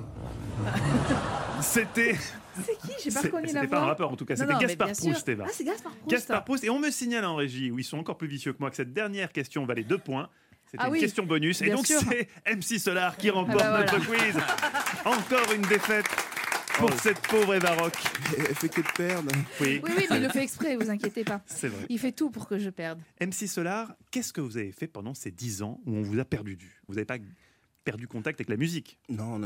C'était... C'est qui? J'ai pas reconnu la voix. C'était pas un rappeur en tout cas, c'était Gaspard Proust, Eva. Ah, c'est Gaspard Proust. Gaspard Proust, et on me signale en régie, où ils sont encore plus vicieux que moi, que cette dernière question valait 2 points. C'était une question bonus, et donc c'est MC Solar qui remporte notre quiz. Encore une défaite pour cette pauvre Eva Rock. Elle fait que de perdre. Oui, mais il le fait exprès, vous inquiétez pas. C'est vrai. Il fait tout pour que je perde. MC Solar, qu'est-ce que vous avez fait pendant ces 10 ans où on vous a perdu de vue? Vous n'avez pas perdu contact avec la musique? Non,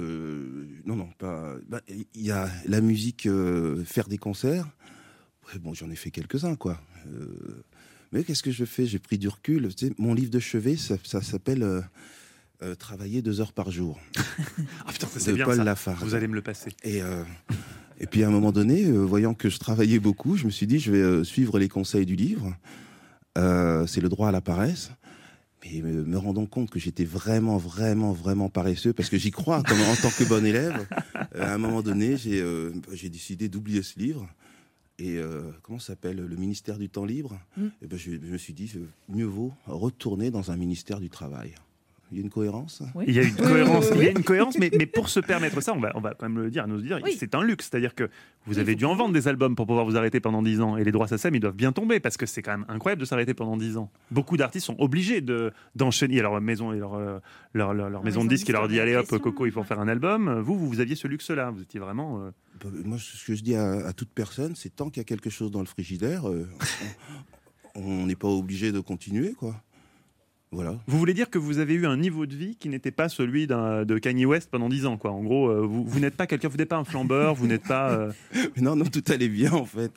pas. Il y a la musique, faire des concerts. Ouais, bon, j'en ai fait quelques-uns, quoi. Mais qu'est-ce que je fais? J'ai pris du recul. Tu sais, mon livre de chevet, ça s'appelle Travailler 2 heures par jour. Ah putain, ça c'est bien Paul ça. Lafargue. Vous allez me le passer. Et puis à un moment donné, voyant que je travaillais beaucoup, je me suis dit, je vais suivre les conseils du livre. C'est le droit à la paresse. Mais me rendant compte que j'étais vraiment paresseux, parce que j'y crois comme en tant que bon élève, à un moment donné, j'ai décidé d'oublier ce livre. Et comment ça s'appelle, le ministère du temps libre? Et ben, je me suis dit, mieux vaut retourner dans un ministère du travail. Il y a une cohérence? Il y a une cohérence, il y a une cohérence, mais pour se permettre ça, on va quand même le dire à nos auditeurs, c'est un luxe. C'est-à-dire que vous avez dû en vendre des albums pour pouvoir vous arrêter pendant 10 ans. Et les droits SACEM, ils doivent bien tomber, parce que c'est quand même incroyable de s'arrêter pendant 10 ans. Beaucoup d'artistes sont obligés d'enchaîner leur maison et leur maison de disques qui leur dit allez hop, Coco, il faut faire un album. Vous aviez ce luxe-là. Vous étiez vraiment... Moi, ce que je dis à toute personne, c'est tant qu'il y a quelque chose dans le frigidaire, on n'est pas obligé de continuer, quoi. Voilà. Vous voulez dire que vous avez eu un niveau de vie qui n'était pas celui de Kanye West pendant 10 ans, quoi. En gros, vous n'êtes pas quelqu'un, vous n'êtes pas un flambeur, vous n'êtes pas... Non, tout allait bien, en fait.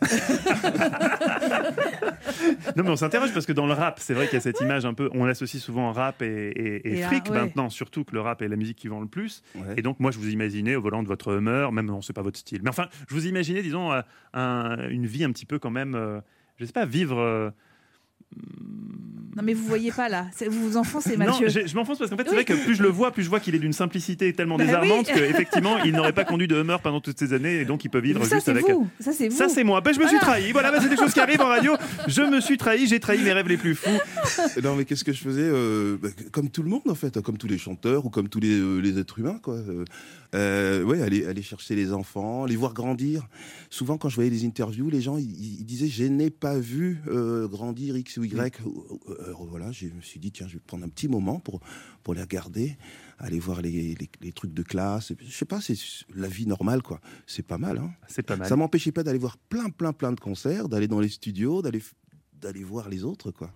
Non, mais on s'interroge parce que dans le rap, c'est vrai qu'il y a cette image un peu... On l'associe souvent rap et fric maintenant, surtout que le rap est la musique qui vend le plus. Ouais. Et donc, moi, je vous imaginais au volant de votre Hummer, même non, c'est pas votre style. Mais enfin, je vous imaginais, disons, une vie un petit peu quand même... je sais pas, vivre... Non mais vous voyez pas là, vous vous enfoncez Mathieu. Non, je m'enfonce parce qu'en fait c'est vrai que plus je le vois, plus je vois qu'il est d'une simplicité tellement désarmante qu'effectivement il n'aurait pas conduit de Hummer pendant toutes ces années et donc il peut vivre ça, juste avec... Ça c'est vous. Ça c'est moi, je me suis trahi, voilà, c'est des choses qui arrivent en radio, je me suis trahi, j'ai trahi mes rêves les plus fous. Non mais qu'est-ce que je faisais comme tout le monde en fait, comme tous les chanteurs ou comme tous les êtres humains quoi. Aller chercher les enfants, les voir grandir. Souvent quand je voyais des interviews, les gens ils disaient je n'ai pas vu grandir X ou Y. Voilà, je me suis dit tiens, je vais prendre un petit moment pour les regarder, aller voir les trucs de classe. Je sais pas, c'est la vie normale quoi. C'est pas mal. Hein. C'est pas mal. Ça m'empêchait pas d'aller voir plein de concerts, d'aller dans les studios, d'aller voir les autres quoi.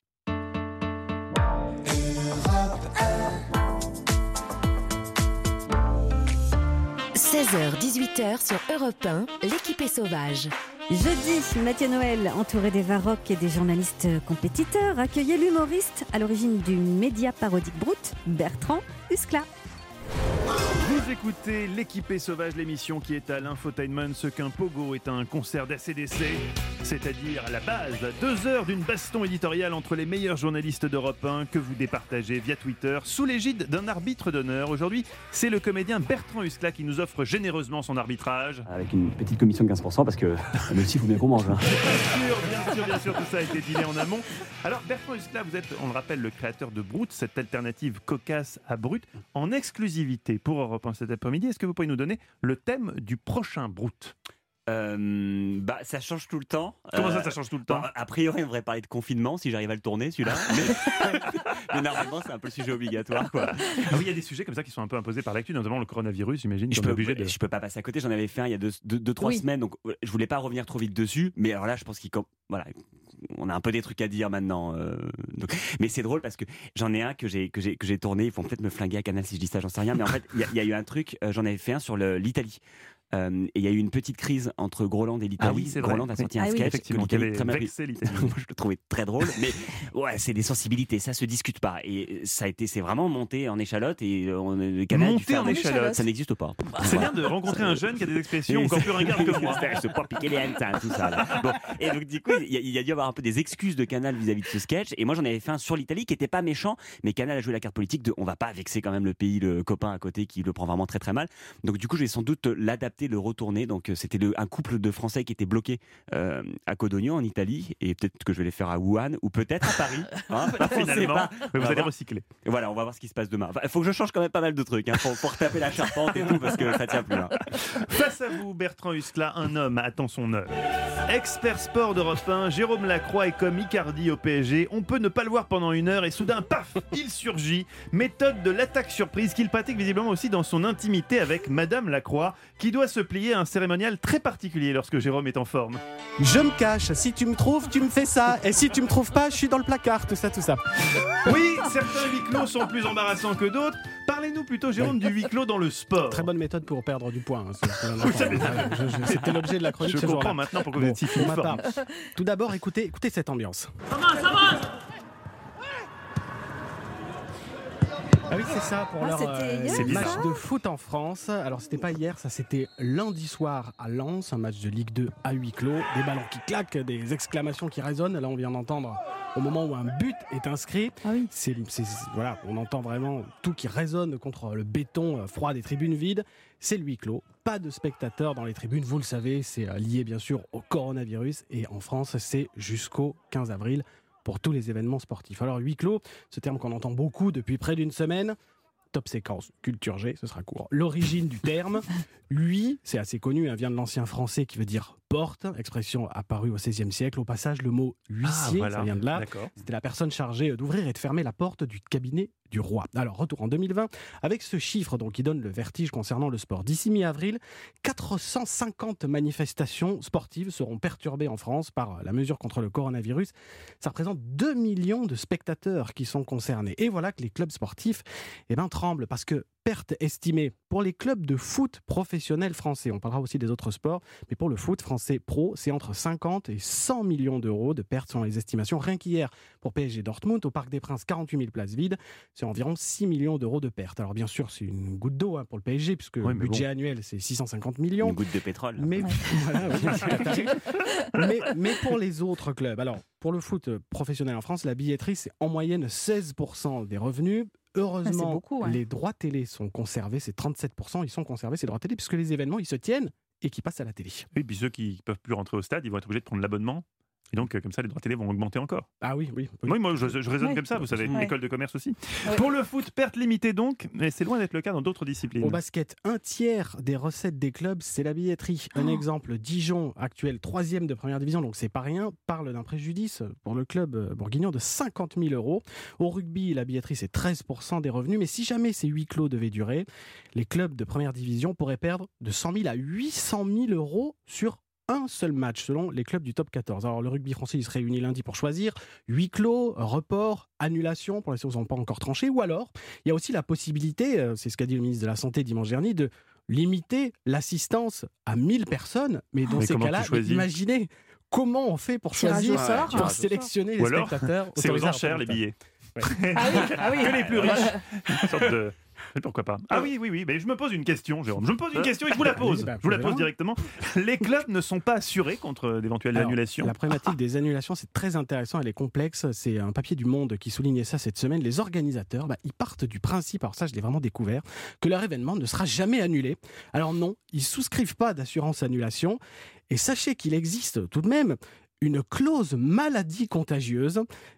16h-18h sur Europe 1, l'équipe est sauvage. Jeudi, Mathieu Noël, entouré d'Eva Rock et des journalistes compétiteurs, accueillait l'humoriste à l'origine du média parodique Brut, Bertrand Huskla. Vous écoutez l'équipée sauvage, l'émission qui est à l'infotainment ce qu'un pogo est un concert d'ACDC, c'est-à-dire la base, 2 heures d'une baston éditoriale entre les meilleurs journalistes d'Europe 1 que vous départagez via Twitter sous l'égide d'un arbitre d'honneur. Aujourd'hui, c'est le comédien Bertrand Huskla qui nous offre généreusement son arbitrage. Avec une petite commission de 15% parce que le aussi, il faut bien qu'on mange. Hein. Bien sûr, tout ça a été dîné en amont. Alors Bertrand Huskla, vous êtes, on le rappelle, le créateur de Brut, cette alternative cocasse à Brut, en exclusivité pour Europe 1 cet après-midi. Est-ce que vous pouvez nous donner le thème du prochain Brut ? Ça change tout le temps. Comment ça change tout le temps? A priori, on devrait parler de confinement si j'arrive à le tourner, celui-là. Mais normalement, c'est un peu le sujet obligatoire, quoi. Ah oui, il y a des sujets comme ça qui sont un peu imposés par l'actu, notamment le coronavirus, j'imagine. Je peux pas passer à côté. J'en avais fait un il y a 2-3 semaines, donc je voulais pas revenir trop vite dessus. Mais alors là, je pense voilà, on a un peu des trucs à dire maintenant. Mais c'est drôle parce que j'en ai un que j'ai tourné. Ils vont peut-être me flinguer à Canal si je dis ça, j'en sais rien. Mais en fait, il y a eu un truc. J'en avais fait un sur l'Italie. Et il y a eu une petite crise entre Groland et l'Italie. Ah oui, c'est vrai. Groland a sorti un sketch qui avait vexé l'Italie. Moi, je le trouvais très drôle, mais ouais, c'est des sensibilités, ça se discute pas. Et c'est vraiment monté en échalote et le Canal a dû faire en échalote, ça n'existe pas. C'est bien de rencontrer un jeune qui a des expressions encore plus ringardes que moi. Je peux pas piquer les hannetons, tout ça. Là. Bon, et donc du coup, il y a dû y avoir un peu des excuses de Canal vis-à-vis de ce sketch. Et moi, j'en avais fait un sur l'Italie qui était pas méchant, mais Canal a joué la carte politique de on va pas vexer quand même le pays, le copain à côté qui le prend vraiment très très mal. Donc du coup, je vais sans doute l'adapter, le retourner. Donc c'était un couple de Français qui était bloqué à Codogno en Italie, et peut-être que je vais les faire à Wuhan ou peut-être à Paris. Finalement, vous allez recycler. Voilà, on va voir ce qui se passe demain. Il faut que je change quand même pas mal de trucs pour retaper la charpente et tout parce que ça tient plus là. Face à vous, Bertrand Huskla, un homme attend son heure. Expert sport d'Europe 1, Jérôme Lacroix est comme Icardi au PSG. On peut ne pas le voir pendant une heure et soudain, paf, il surgit. Méthode de l'attaque surprise qu'il pratique visiblement aussi dans son intimité avec Madame Lacroix, qui doit se plier à un cérémonial très particulier lorsque Jérôme est en forme. Je me cache, si tu me trouves, tu me fais ça, et si tu me trouves pas, je suis dans le placard, tout ça. Oui, certains huis clos sont plus embarrassants que d'autres. Parlez-nous plutôt, Jérôme, du huis clos dans le sport. Très bonne méthode pour perdre du poids. C'était l'objet de la chronique. Je comprends maintenant pourquoi vous êtes si fort. Tout d'abord, écoutez cette ambiance. Ça va. Ah oui, c'est ça pour leur match de foot en France. Alors, c'était pas hier, ça c'était lundi soir à Lens, un match de Ligue 2 à huis clos. Des ballons qui claquent, des exclamations qui résonnent. Là, on vient d'entendre au moment où un but est inscrit. Ah oui. Voilà, on entend vraiment tout qui résonne contre le béton froid des tribunes vides. C'est le huis clos. Pas de spectateurs dans les tribunes. Vous le savez, c'est lié bien sûr au coronavirus. Et en France, c'est jusqu'au 15 avril. Pour tous les événements sportifs. Alors, huis clos, ce terme qu'on entend beaucoup depuis près d'une semaine. Top séquence, culture G, ce sera court. L'origine du terme, huit, c'est assez connu, vient de l'ancien français qui veut dire porte, expression apparue au XVIe siècle. Au passage, le mot huissier, ça vient de là. D'accord. C'était la personne chargée d'ouvrir et de fermer la porte du cabinet du roi. Alors, retour en 2020, avec ce chiffre donc, qui donne le vertige concernant le sport. D'ici mi-avril, 450 manifestations sportives seront perturbées en France par la mesure contre le coronavirus. Ça représente 2 millions de spectateurs qui sont concernés. Et voilà que les clubs sportifs tremblent parce que perte estimée pour les clubs de foot professionnels français. On parlera aussi des autres sports, mais pour le foot français pro, c'est entre 50 et 100 millions d'euros de pertes selon les estimations. Rien qu'hier, pour PSG Dortmund, au Parc des Princes, 48 000 places vides, c'est environ 6 millions d'euros de pertes. Alors bien sûr, c'est une goutte d'eau pour le PSG, puisque le budget annuel, c'est 650 millions. Une goutte de pétrole. Mais, mais pour les autres clubs, alors pour le foot professionnel en France, la billetterie, c'est en moyenne 16% des revenus. Heureusement, les droits télé sont conservés, c'est 37%, ils sont conservés, ces droits télé, puisque les événements, ils se tiennent et qui passent à la télé. Oui, puis ceux qui ne peuvent plus rentrer au stade, ils vont être obligés de prendre l'abonnement. Et donc, comme ça, les droits télé vont augmenter encore. Ah oui. Oui, moi, je raisonne comme ça, vous savez, une école de commerce aussi. Pour le foot, perte limitée donc, mais c'est loin d'être le cas dans d'autres disciplines. Au basket, un tiers des recettes des clubs, c'est la billetterie. Un exemple, Dijon, actuel 3e de première division, donc c'est pas rien, parle d'un préjudice pour le club bourguignon de 50 000 euros. Au rugby, la billetterie, c'est 13% des revenus, mais si jamais ces huis clos devaient durer, les clubs de première division pourraient perdre de 100 000 à 800 000 euros sur un seul match selon les clubs du top 14. Alors le rugby français il se réunit lundi pour choisir huis clos, report, annulation pour les choses qui n'ont pas encore tranché, ou alors il y a aussi la possibilité, c'est ce qu'a dit le ministre de la Santé dimanche dernier, de limiter l'assistance à 1000 personnes, mais dans ces cas-là, imaginez comment on fait pour choisir, pour sélectionner les spectateurs. C'est aux enchères les billets. Ouais. Ah oui. Que les plus riches. Une sorte de... Mais pourquoi pas ? Ah oui, mais je me pose une question, Jérôme. Je me pose une question et je vous la pose. Je vous la pose directement. Les clubs ne sont pas assurés contre d'éventuelles annulations ? La problématique des annulations, c'est très intéressant, elle est complexe. C'est un papier du Monde qui soulignait ça cette semaine. Les organisateurs, ils partent du principe, alors ça je l'ai vraiment découvert, que leur événement ne sera jamais annulé. Alors non, ils souscrivent pas d'assurance annulation. Et sachez qu'il existe tout de même une clause maladie contagieuse.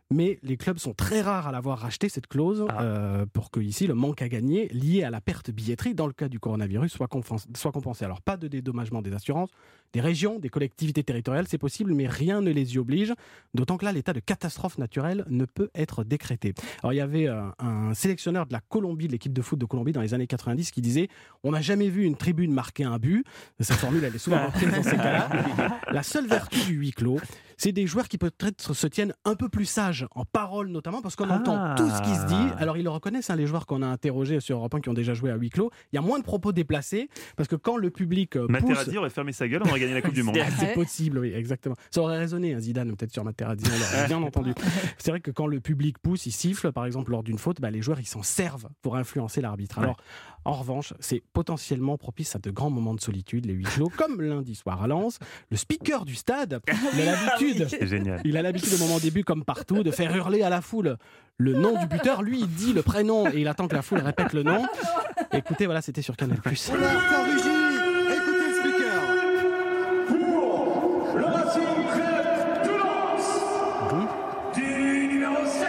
mais les clubs sont très rares à l'avoir racheté, cette clause, pour que ici le manque à gagner lié à la perte billetterie dans le cas du coronavirus soit compensé. Alors pas de dédommagement des assurances, des régions, des collectivités territoriales, c'est possible, mais rien ne les y oblige, d'autant que là l'état de catastrophe naturelle ne peut être décrété. Alors il y avait un sélectionneur de la Colombie, de l'équipe de foot de Colombie dans les années 90 qui disait « On n'a jamais vu une tribune marquer un but ». Cette formule elle est souvent reprise dans ces cas-là. La seule vertu du huis clos, c'est des joueurs qui peut-être se tiennent un peu plus sages, en parole notamment, parce qu'on entend tout ce qui se dit. Alors ils le reconnaissent, les joueurs qu'on a interrogés sur Europe 1 qui ont déjà joué à huis clos. Il y a moins de propos déplacés, parce que quand le public pousse... Materazzi aurait fermé sa gueule, on aurait gagné la Coupe du Monde. C'est possible, oui, exactement. Ça aurait résonné, Zidane, peut-être sur Materazzi, on l'aurait bien entendu. C'est vrai que quand le public pousse, il siffle, par exemple, lors d'une faute, les joueurs, ils s'en servent pour influencer l'arbitre. Alors, en revanche, c'est potentiellement propice à de grands moments de solitude, les huis clos, comme lundi soir à Lens. Le speaker du stade, il a l'habitude au moment des buts, comme partout, de faire hurler à la foule le nom du buteur. Lui, il dit le prénom et il attend que la foule répète le nom. Écoutez, voilà, c'était sur Canal+. Écoutez le speaker. Pour le Racing Club de Lens. Du numéro 7.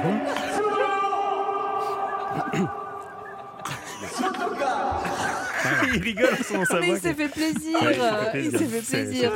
Il rigole en son savoir. Mais il s'est fait plaisir. Il s'est fait plaisir.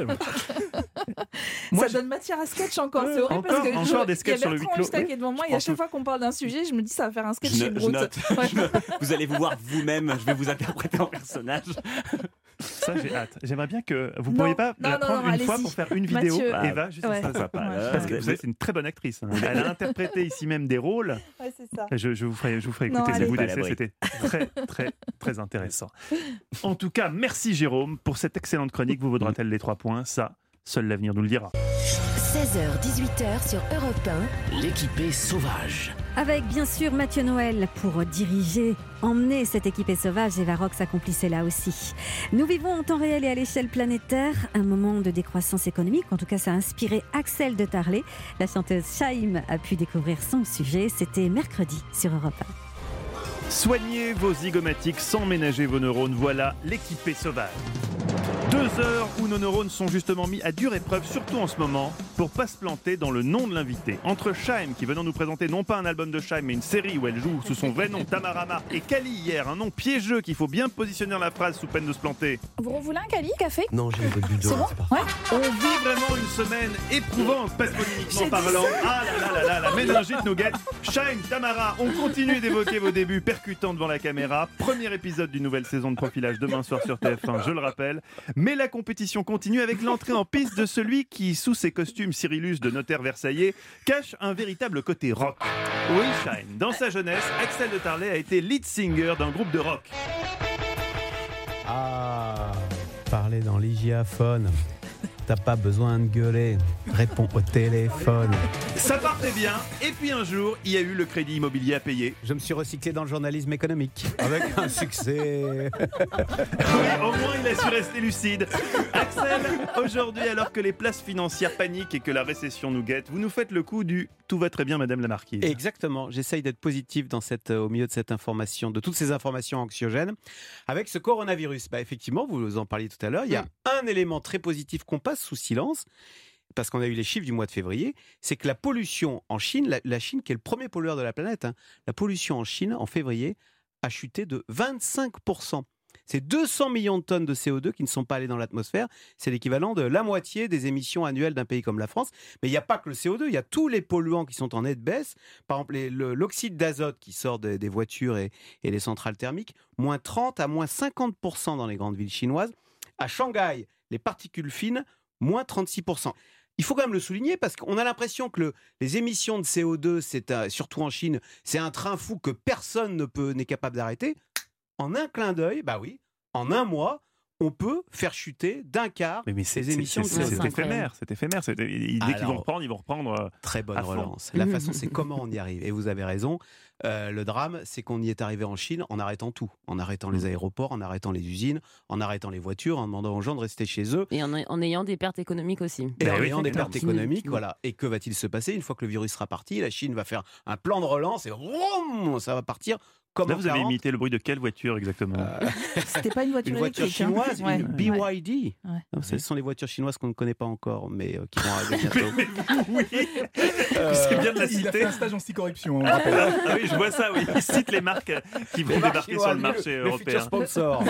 Ça donne matière à sketch encore. C'est horrible parce que encore des sketchs sur le huis clos. Qui est devant moi et à chaque fois qu'on parle d'un sujet, je me dis ça va faire un sketch chez Brout. Vous allez vous voir vous-même. Je vais vous interpréter en personnage. Ça, j'ai hâte. J'aimerais bien que vous ne pourriez pas la prendre une fois pour faire une vidéo. Mathieu. Eva, juste ça. Parce que vous savez, c'est une très bonne actrice. Elle a interprété ici même des rôles. Ouais, c'est ça. Je vous ferai écouter ces bouts d'essai. C'était très intéressant. En tout cas, merci Jérôme pour cette excellente chronique. Vous vaudra-t-elle les 3 points? Ça, seul l'avenir nous le dira. 16h-18h sur Europe 1, l'équipée sauvage. Avec bien sûr Mathieu Noël pour diriger, emmener cette équipée sauvage, Eva Rock s'accomplissait là aussi. Nous vivons en temps réel et à l'échelle planétaire un moment de décroissance économique. En tout cas, ça a inspiré Axel de Tarlé. La chanteuse Shaim a pu découvrir son sujet. C'était mercredi sur Europe 1. Soignez vos zygomatiques sans ménager vos neurones. Voilà l'équipée sauvage. 2 heures où nos neurones sont justement mis à dure épreuve, surtout en ce moment, pour pas se planter dans le nom de l'invité. Entre Shaim, qui venant nous présenter non pas un album de Shaim, mais une série où elle joue sous son vrai nom, Tamara Mar, et Kali hier, un nom piégeux qu'il faut bien positionner dans la phrase sous peine de se planter. Vous voulez un Kali café? Non, j'ai le but d'eau. C'est bon? Ouais. On vit vraiment une semaine éprouvante, patronymiquement parlant. Ah là là, la méningite nous guette. Shaim, Tamara, on continue d'évoquer vos débuts percutants devant la caméra. Premier épisode d'une nouvelle saison de Profilage demain soir sur TF1, je le rappelle. Mais la compétition continue avec l'entrée en piste de celui qui, sous ses costumes Cyrillus de notaire versaillais, cache un véritable côté rock. Oui, Shaim, dans sa jeunesse, Axel de Tarlé a été lead singer d'un groupe de rock. Ah, parler dans l'hygiaphone. T'as pas besoin de gueuler, réponds au téléphone. Ça partait bien, et puis un jour, il y a eu le crédit immobilier à payer. Je me suis recyclé dans le journalisme économique, avec un succès. Oui, au moins il a su rester lucide. Axel, aujourd'hui, alors que les places financières paniquent et que la récession nous guette, vous nous faites le coup du « tout va très bien, madame la marquise ». Exactement, j'essaye d'être positif au milieu de cette information, de toutes ces informations anxiogènes. Avec ce coronavirus, effectivement, vous en parliez tout à l'heure, il y a un élément très positif qu'on passe sous silence, parce qu'on a eu les chiffres du mois de février, c'est que la pollution en Chine, la Chine qui est le premier pollueur de la planète, la pollution en Chine en février a chuté de 25%. C'est 200 millions de tonnes de CO2 qui ne sont pas allées dans l'atmosphère. C'est l'équivalent de la moitié des émissions annuelles d'un pays comme la France. Mais il n'y a pas que le CO2, il y a tous les polluants qui sont en nette baisse. Par exemple, l'oxyde d'azote qui sort des voitures et des centrales thermiques, moins 30 à moins 50% dans les grandes villes chinoises. À Shanghai, les particules fines, moins 36%. Il faut quand même le souligner parce qu'on a l'impression que les émissions de CO2, surtout en Chine, c'est un train fou que personne n'est capable d'arrêter. En un clin d'œil, en un mois, on peut faire chuter d'un quart ces émissions de CO2. C'est éphémère. Dès qu'ils vont reprendre, ils vont reprendre. Très bonne relance. La façon, c'est comment on y arrive. Et vous avez raison. Le drame, c'est qu'on y est arrivé en Chine en arrêtant tout, en arrêtant les aéroports, en arrêtant les usines, en arrêtant les voitures, en demandant aux gens de rester chez eux. Et en ayant des pertes économiques aussi. Et en ayant des pertes économiques, voilà. Et que va-t-il se passer une fois que le virus sera parti? La Chine va faire un plan de relance et vroom, ça va partir. Là, vous avez imité le bruit de quelle voiture exactement? C'était pas une voiture électrique, chinoise, hein. une BYD. Ouais. Non, ce sont les voitures chinoises qu'on ne connaît pas encore, mais qui vont arriver bientôt. Oui, c'est bien de la citer. Il a fait un stage anti-corruption, on Ah oui, je vois ça, oui. Il cite les marques qui vont débarquer sur le marché européen. Sponsor.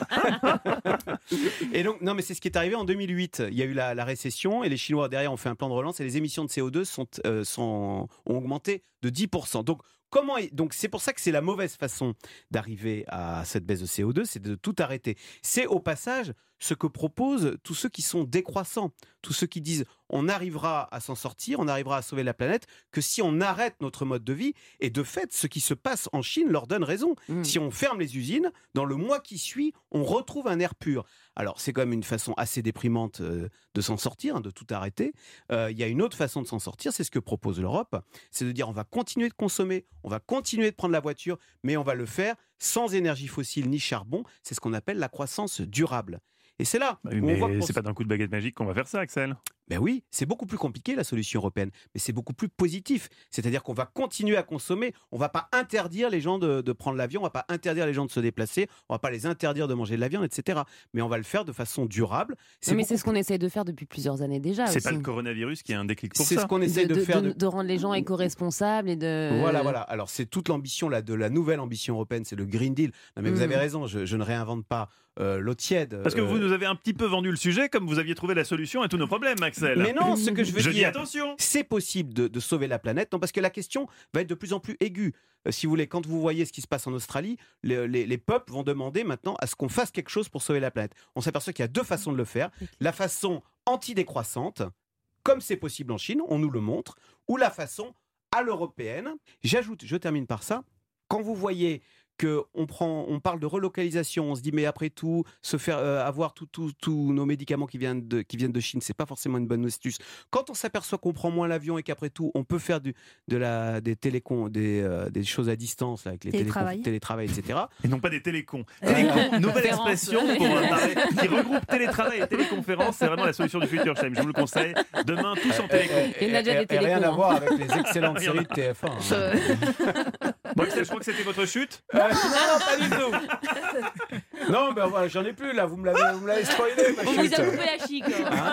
Et donc, non, mais c'est ce qui est arrivé en 2008. Il y a eu la récession et les Chinois derrière ont fait un plan de relance et les émissions de CO2 ont augmenté de 10%. Donc c'est pour ça que c'est la mauvaise façon d'arriver à cette baisse de CO2, c'est de tout arrêter. C'est au passage ce que proposent tous ceux qui sont décroissants, tous ceux qui disent on arrivera à s'en sortir, on arrivera à sauver la planète, que si on arrête notre mode de vie. Et de fait, ce qui se passe en Chine leur donne raison. Si on ferme les usines, dans le mois qui suit, on retrouve un air pur. Alors c'est quand même une façon assez déprimante de s'en sortir, de tout arrêter. Il y a une autre façon de s'en sortir, c'est ce que propose l'Europe, c'est de dire on va continuer de consommer, on va continuer de prendre la voiture, mais on va le faire sans énergie fossile ni charbon. C'est ce qu'on appelle la croissance durable. Et c'est là où on voit que c'est pas d'un coup de baguette magique qu'on va faire ça, Axel. Ben oui, c'est beaucoup plus compliqué la solution européenne, mais c'est beaucoup plus positif. C'est-à-dire qu'on va continuer à consommer, on va pas interdire les gens de prendre l'avion, on va pas interdire les gens de se déplacer, on va pas les interdire de manger de la viande, etc. Mais on va le faire de façon durable. Mais c'est ce qu'on essaye de faire depuis plusieurs années déjà. C'est aussi. pas le coronavirus qui est un déclic pour ça. C'est ce qu'on essaie de faire. De rendre les gens éco-responsables et de... Voilà. Alors c'est toute l'ambition là, de la nouvelle ambition européenne, c'est le Green Deal. Non mais vous avez raison, je ne réinvente pas l'eau tiède. Parce que vous nous avez un petit peu vendu le sujet comme vous aviez trouvé la solution à tous nos problèmes, Axel. Mais non, ce que je veux dire, dis attention. C'est possible de sauver la planète, non, parce que la question va être de plus en plus aiguë. Si vous voulez, quand vous voyez ce qui se passe en Australie, les peuples vont demander maintenant à ce qu'on fasse quelque chose pour sauver la planète. On s'aperçoit qu'il y a deux façons de le faire. La façon anti-décroissante, comme c'est possible en Chine, on nous le montre, ou la façon à l'européenne. J'ajoute, je termine par ça, quand vous voyez on parle de relocalisation, on se dit mais après tout, se faire avoir tous nos médicaments qui viennent de Chine, c'est pas forcément une bonne astuce. Quand on s'aperçoit qu'on prend moins l'avion et qu'après tout, on peut faire des choses à distance là, avec les télétravail, etc. Et non pas des télécons. Télécons, nouvelle expression qui regroupe télétravail et téléconférence. C'est vraiment la solution du futur, Chaim. Je vous le conseille. Demain, tous en télécom. Et rien à voir avec les excellentes séries de TF1. Bon, je crois que c'était votre chute. Non, pas du tout. Non, ben voilà, j'en ai plus là. Vous me l'avez spoilé. On vous a coupé la chic.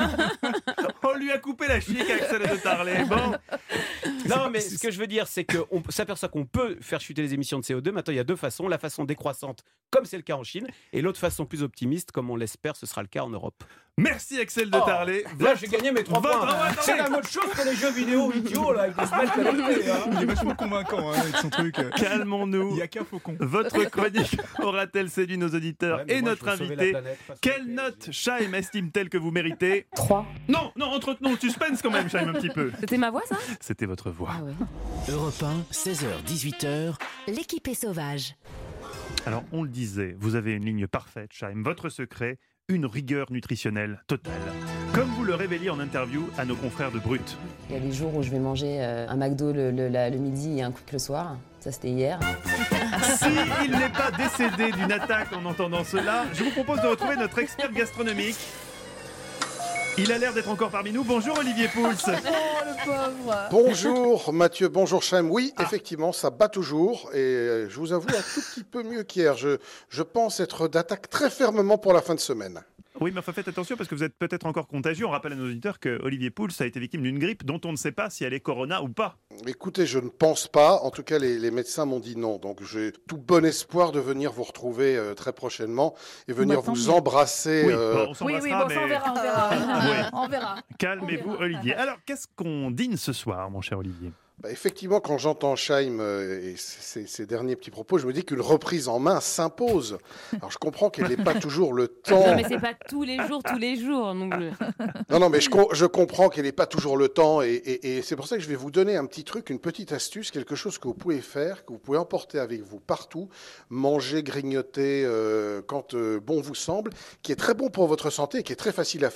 On lui a coupé la chic, Axel de Tarlet. Bon. Non, mais ce que je veux dire, c'est qu'on s'aperçoit qu'on peut faire chuter les émissions de CO2. Maintenant, il y a deux façons. La façon décroissante, comme c'est le cas en Chine, et l'autre façon plus optimiste, comme on l'espère, ce sera le cas en Europe. Merci Axel de Tarlet. Là, j'ai gagné mes 3 points. C'est la même chose que les jeux vidéo idiots là, avec des semaines connectées. Il est vachement convaincant avec son truc. Calmons-nous. Il n'y a qu'un faucon. Votre chronique aura-t-elle séduit nos auditeurs et notre invité? Quelle note Chaim estime-t-elle que vous méritez? 3. Non, entretenons le suspense quand même, Chaim, un petit peu. C'était ma voix, ça? C'était votre voix. Ah ouais. Europe 1, 16h, 18h. L'équipe est sauvage. Alors, on le disait, vous avez une ligne parfaite, Chaim. Votre secret, une rigueur nutritionnelle totale. Comme vous le révéliez en interview à nos confrères de Brut. Il y a des jours où je vais manger un McDo le midi et un quick le soir. Ça, c'était hier. S'il n'est pas décédé d'une attaque en entendant cela, je vous propose de retrouver notre expert gastronomique. Il a l'air d'être encore parmi nous. Bonjour Olivier Pouls. Oh, le pauvre. Bonjour Mathieu, bonjour Chaim. Oui, effectivement, ça bat toujours. Et je vous avoue, un tout petit peu mieux qu'hier. Je pense être d'attaque très fermement pour la fin de semaine. Oui, mais enfin, faites attention parce que vous êtes peut-être encore contagieux. On rappelle à nos auditeurs que Olivier Pouls a été victime d'une grippe dont on ne sait pas si elle est corona ou pas. Écoutez, je ne pense pas. En tout cas, les médecins m'ont dit non. Donc, j'ai tout bon espoir de venir vous retrouver très prochainement et venir vous embrasser. Oui, on s'embrassera, mais... on verra. Oui. On verra. Calmez-vous, Olivier. Alors, qu'est-ce qu'on dîne ce soir, mon cher Olivier? Effectivement, quand j'entends Chaim et ses derniers petits propos, je me dis qu'une reprise en main s'impose. Alors, je comprends qu'elle n'ait pas toujours le temps. Non, mais c'est pas tous les jours non plus. Non, mais je comprends qu'elle n'ait pas toujours le temps et c'est pour ça que je vais vous donner un petit truc, une petite astuce, quelque chose que vous pouvez faire, que vous pouvez emporter avec vous partout, manger, grignoter quand bon vous semble, qui est très bon pour votre santé et qui est très facile à faire.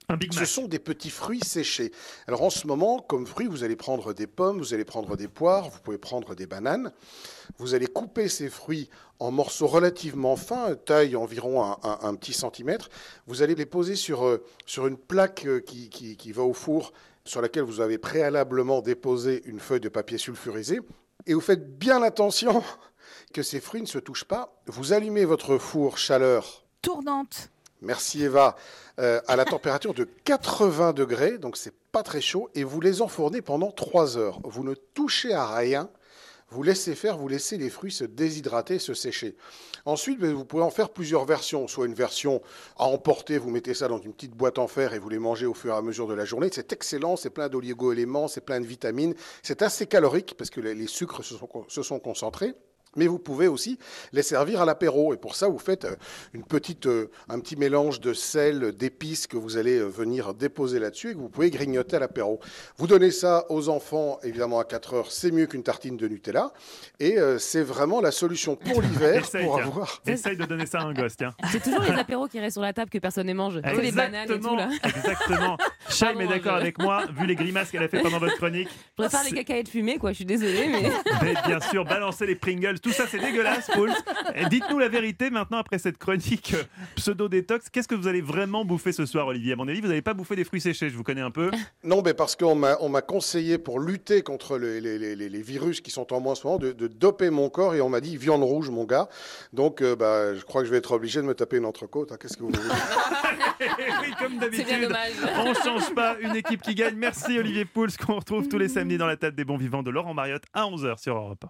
Ce sont des petits fruits séchés. Alors en ce moment, comme fruits, vous allez prendre des pommes, vous allez prendre des poires, vous pouvez prendre des bananes. Vous allez couper ces fruits en morceaux relativement fins, taille environ un petit centimètre. Vous allez les poser sur une plaque qui va au four, sur laquelle vous avez préalablement déposé une feuille de papier sulfurisé. Et vous faites bien attention que ces fruits ne se touchent pas. Vous allumez votre four chaleur tournante. Merci Eva, à la température de 80 degrés, donc c'est pas très chaud, et vous les enfournez pendant 3 heures. Vous ne touchez à rien, vous laissez faire, vous laissez les fruits se déshydrater, se sécher. Ensuite, vous pouvez en faire plusieurs versions, soit une version à emporter, vous mettez ça dans une petite boîte en fer et vous les mangez au fur et à mesure de la journée. C'est excellent, c'est plein d'oligo-éléments, c'est plein de vitamines, c'est assez calorique parce que les sucres se sont concentrés. Mais vous pouvez aussi les servir à l'apéro. Et pour ça, vous faites un petit mélange de sel, d'épices que vous allez venir déposer là-dessus et que vous pouvez grignoter à l'apéro. Vous donnez ça aux enfants, évidemment, à 4 heures. C'est mieux qu'une tartine de Nutella. Et c'est vraiment la solution pour l'hiver. Essaye de donner ça à un gosse, tiens. C'est toujours les apéros qui restent sur la table que personne ne mange. C'est les bananes et tout, là. Exactement. Chaim est d'accord avec moi, vu les grimaces qu'elle a fait pendant votre chronique. Je préfère les cacahuètes fumées, quoi. Je suis désolée, mais... Mais bien sûr, balancer les Pringles. Tout ça, c'est dégueulasse, Paul. Dites-nous la vérité maintenant, après cette chronique pseudo-détox. Qu'est-ce que vous allez vraiment bouffer ce soir, Olivier? À mon avis, vous n'allez pas bouffer des fruits séchés, je vous connais un peu. Non, mais parce qu'on m'a conseillé, pour lutter contre les virus qui sont en moi en ce moment, de doper mon corps. Et on m'a dit viande rouge, mon gars. Donc, je crois que je vais être obligé de me taper une entrecôte. Hein. Qu'est-ce que vous voulez? Oui, comme d'habitude, on ne change pas une équipe qui gagne. Merci, Olivier Pouls, qu'on retrouve tous les samedis dans la table des bons vivants de Laurent Mariotte à 11h sur Europe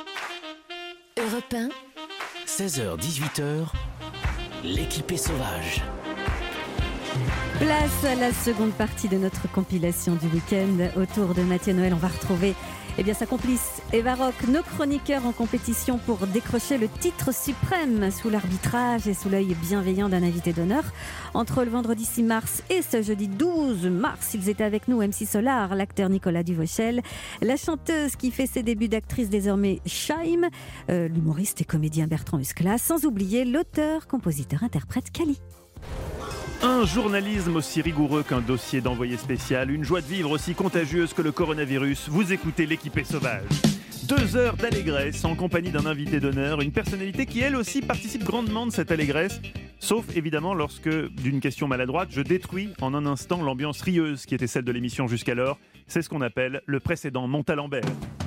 1. Europe 1, 16h-18h, l'équipée sauvage. Place à la seconde partie de notre compilation du week-end. Autour de Mathieu Noël, on va retrouver sa complice Eva Rock, nos chroniqueurs en compétition pour décrocher le titre suprême sous l'arbitrage et sous l'œil bienveillant d'un invité d'honneur. Entre le vendredi 6 mars et ce jeudi 12 mars, ils étaient avec nous MC Solar, l'acteur Nicolas Duvauchel, la chanteuse qui fait ses débuts d'actrice désormais Chaim, l'humoriste et comédien Bertrand Huskla, sans oublier l'auteur, compositeur, interprète Kali. Un journalisme aussi rigoureux qu'un dossier d'envoyé spécial, une joie de vivre aussi contagieuse que le coronavirus. Vous écoutez l'équipée sauvage. 2 heures d'allégresse en compagnie d'un invité d'honneur, une personnalité qui elle aussi participe grandement de cette allégresse, sauf évidemment lorsque, d'une question maladroite, je détruis en un instant l'ambiance rieuse qui était celle de l'émission jusqu'alors. C'est ce qu'on appelle le précédent Montalembert.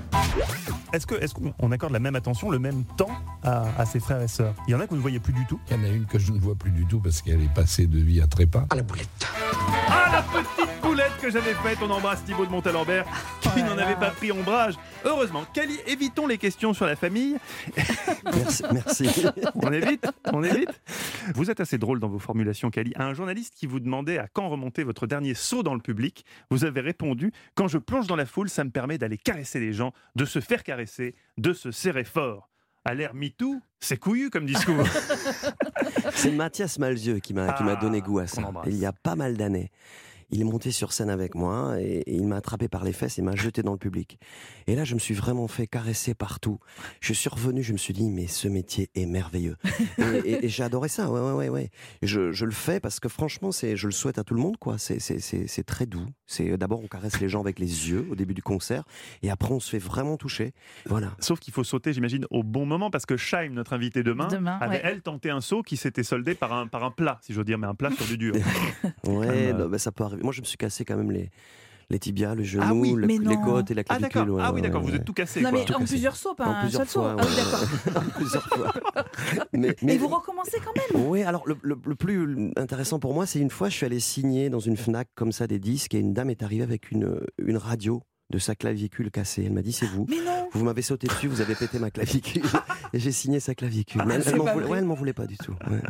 Est-ce qu'on accorde la même attention, le même temps à ses frères et sœurs? Il y en a que vous ne voyez plus du tout? Il y en a une que je ne vois plus du tout parce qu'elle est passée de vie à trépas. À la boulette. Ah, la petite boulette que j'avais faite. On embrasse Thibaut de Montalembert qui n'en avait pas pris ombrage. Heureusement. Kali, évitons les questions sur la famille. Merci. On évite. Vous êtes assez drôle dans vos formulations, Kali. À un journaliste qui vous demandait à quand remonter votre dernier saut dans le public, vous avez répondu: quand je plonge dans la foule, ça me permet d'aller caresser les gens, de se faire caresser, de se serrer fort. À l'air MeToo, c'est couillu comme discours. C'est Mathias Malzieu qui m'a donné goût à ça. Il y a pas mal d'années. Il est monté sur scène avec moi et il m'a attrapé par les fesses et m'a jeté dans le public. Et là, je me suis vraiment fait caresser partout. Je suis revenu, je me suis dit, mais ce métier est merveilleux. Et j'ai adoré ça, ouais. Je le fais parce que franchement, je le souhaite à tout le monde, quoi. C'est très doux. D'abord, on caresse les gens avec les yeux au début du concert et après, on se fait vraiment toucher. Voilà. Sauf qu'il faut sauter, j'imagine, au bon moment parce que Chaim, notre invité demain avait, elle, tenté un saut qui s'était soldé par un plat, si j'ose dire, mais un plat sur du dur. Ouais, ça peut arriver. Moi, je me suis cassé quand même les tibias, le genou, les côtes et la clavicule. Oui, d'accord, vous êtes tout cassé. Non, quoi. mais en plusieurs sauts, pas un seul saut. Ah oui, d'accord. En plusieurs fois. Mais vous recommencez quand même. Oui, alors le plus intéressant pour moi, c'est une fois, je suis allé signer dans une Fnac comme ça des disques et une dame est arrivée avec une radio de sa clavicule cassée. Elle m'a dit, c'est vous. Mais non. Vous m'avez sauté dessus, vous avez pété ma clavicule. Et j'ai signé sa clavicule. Mais elle m'en voulait pas du tout. Ouais.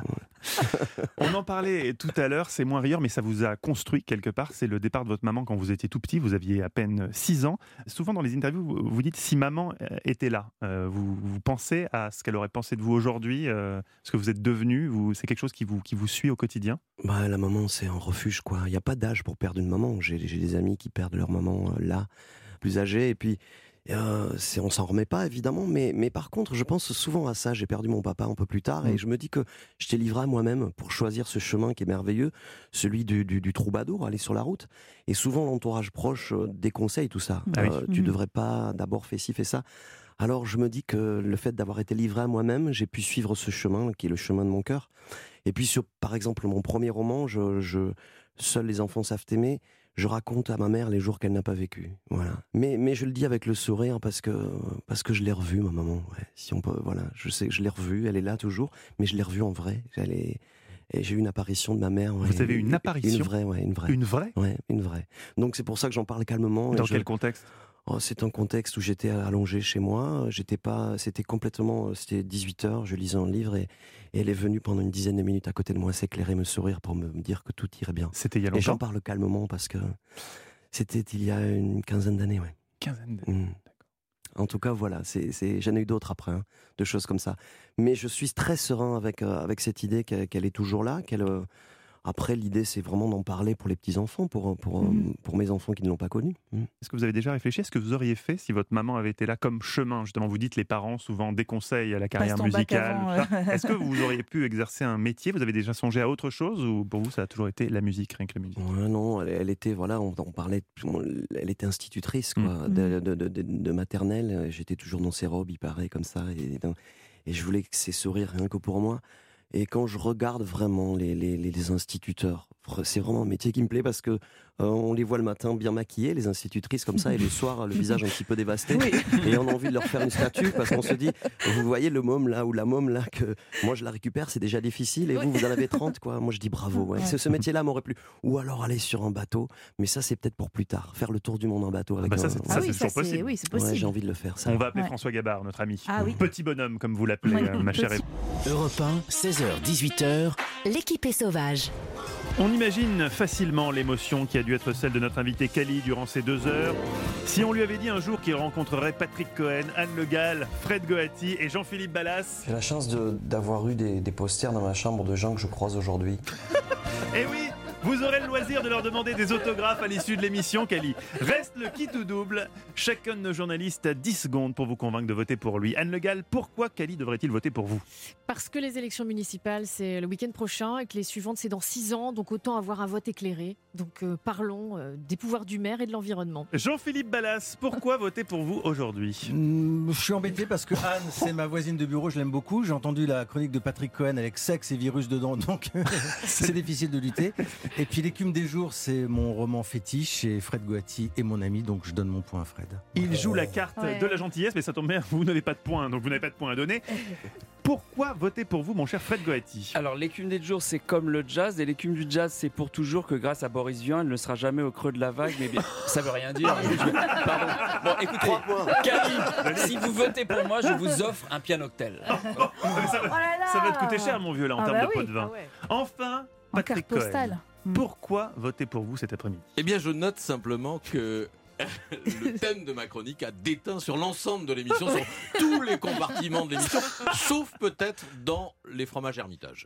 On en parlait tout à l'heure, c'est moins rieur, mais ça vous a construit quelque part. C'est le départ de votre maman quand vous étiez tout petit, vous aviez à peine 6 ans. Souvent dans les interviews, vous dites si maman était là. Vous pensez à ce qu'elle aurait pensé de vous aujourd'hui, ce que vous êtes devenu. C'est quelque chose qui vous suit au quotidien? La maman, c'est un refuge, quoi. Il n'y a pas d'âge pour perdre une maman. J'ai des amis qui perdent leur maman là, plus âgée. Et puis, On s'en remet pas évidemment, mais par contre je pense souvent à ça. J'ai perdu mon papa un peu plus tard et je me dis que je t'ai livré à moi-même pour choisir ce chemin qui est merveilleux, celui du troubadour, aller sur la route. Et souvent l'entourage proche déconseille tout ça. Tu devrais pas d'abord faire ci, fais ça. Alors je me dis que le fait d'avoir été livré à moi-même, j'ai pu suivre ce chemin qui est le chemin de mon cœur. Et puis par exemple mon premier roman, Seuls les enfants savent aimer, je raconte à ma mère les jours qu'elle n'a pas vécu. Voilà. Mais je le dis avec le sourire parce que je l'ai revue, ma maman. Ouais. Si on peut, voilà. Je sais que je l'ai revue, elle est là toujours, mais je l'ai revue en vrai. Et j'ai eu une apparition de ma mère. Ouais. Vous avez une apparition? Une vraie, ouais, une vraie. Une vraie? Ouais, une vraie. Donc c'est pour ça que j'en parle calmement. Dans quel contexte? C'est un contexte où j'étais allongé chez moi. C'était 18h, je lisais un livre et elle est venue pendant une dizaine de minutes à côté de moi s'éclairer, me sourire pour me dire que tout irait bien. C'était il y a longtemps? Et j'en parle calmement parce que c'était il y a une quinzaine d'années, ouais. Quinzaine d'années. En tout cas, voilà, j'en ai eu d'autres après, de choses comme ça. Mais je suis très serein avec cette idée qu'elle est toujours là, Après, l'idée, c'est vraiment d'en parler pour les petits-enfants, pour mes enfants qui ne l'ont pas connu. Est-ce que vous avez déjà réfléchi à ce que vous auriez fait si votre maman avait été là comme chemin? Justement, vous dites les parents souvent déconseillent à la carrière musicale. Est-ce que vous auriez pu exercer un métier? Vous avez déjà songé à autre chose ou pour vous, ça a toujours été la musique, rien que la musique? Non, elle était, voilà, on parlait, elle était institutrice quoi, de maternelle. J'étais toujours dans ses robes, il paraît, comme ça. Et je voulais que ses sourires, rien que pour moi. Et quand je regarde vraiment les instituteurs, c'est vraiment un métier qui me plaît parce que on les voit le matin bien maquillés, les institutrices comme ça, et le soir le visage un petit peu dévasté. Oui. Et on a envie de leur faire une statue parce qu'on se dit, vous voyez le môme là ou la môme là, que moi je la récupère, c'est déjà difficile, et vous en avez 30 quoi. Moi je dis bravo. Ouais. Ce métier-là m'aurait plu. Ou alors aller sur un bateau, mais ça c'est peut-être pour plus tard, faire le tour du monde en bateau. Avec ça c'est toujours possible. Oui, c'est possible. Ouais, j'ai envie de le faire. Ça. On va appeler François Gabard, notre ami. Petit bonhomme comme vous l'appelez, ma chère. Europe 1, 16h, 18h. L'équipe est sauvage. On imagine facilement l'émotion qui a dû être celle de notre invité Cali durant ces 2 heures. Si on lui avait dit un jour qu'il rencontrerait Patrick Cohen, Anne Le Gall, Fred Goati et Jean-Philippe Ballas. J'ai la chance d'avoir eu des posters dans ma chambre de gens que je croise aujourd'hui. Eh oui, vous aurez le loisir de leur demander des autographes à l'issue de l'émission, Cali. Reste le qui tout double. Chacun de nos journalistes a 10 secondes pour vous convaincre de voter pour lui. Anne Le Gall, pourquoi Cali devrait-il voter pour vous? Parce que les élections municipales, c'est le week-end prochain et que les suivantes, c'est dans 6 ans. Donc autant avoir un vote éclairé. Donc parlons des pouvoirs du maire et de l'environnement. Jean-Philippe Ballas, pourquoi voter pour vous aujourd'hui? Je suis embêté parce que Anne, c'est ma voisine de bureau, je l'aime beaucoup. J'ai entendu la chronique de Patrick Cohen avec sexe et virus dedans, donc c'est difficile de lutter. Et puis l'écume des jours, c'est mon roman fétiche et Fred Goati est mon ami, donc je donne mon point à Fred. Il joue la carte de la gentillesse, mais ça tombe bien, vous n'avez pas de points, donc vous n'avez pas de points à donner. Pourquoi voter pour vous, mon cher Fred Goati? Alors, l'écume des jours, c'est comme le jazz, et l'écume du jazz, c'est pour toujours que grâce à Boris Vian, elle ne sera jamais au creux de la vague. Mais bien, ça veut rien dire. Pardon. Bon, écoutez, Camille, si vous votez pour moi, je vous offre un pianoctel. Ça va te coûter cher, mon vieux, là, en termes de pot de vin. Enfin, Patrick Cohen. Pourquoi voter pour vous cet après-midi? Eh bien, je note simplement que le thème de ma chronique a déteint sur l'ensemble de l'émission, sur tous les compartiments de l'émission, sauf peut-être dans les fromages Hermitage.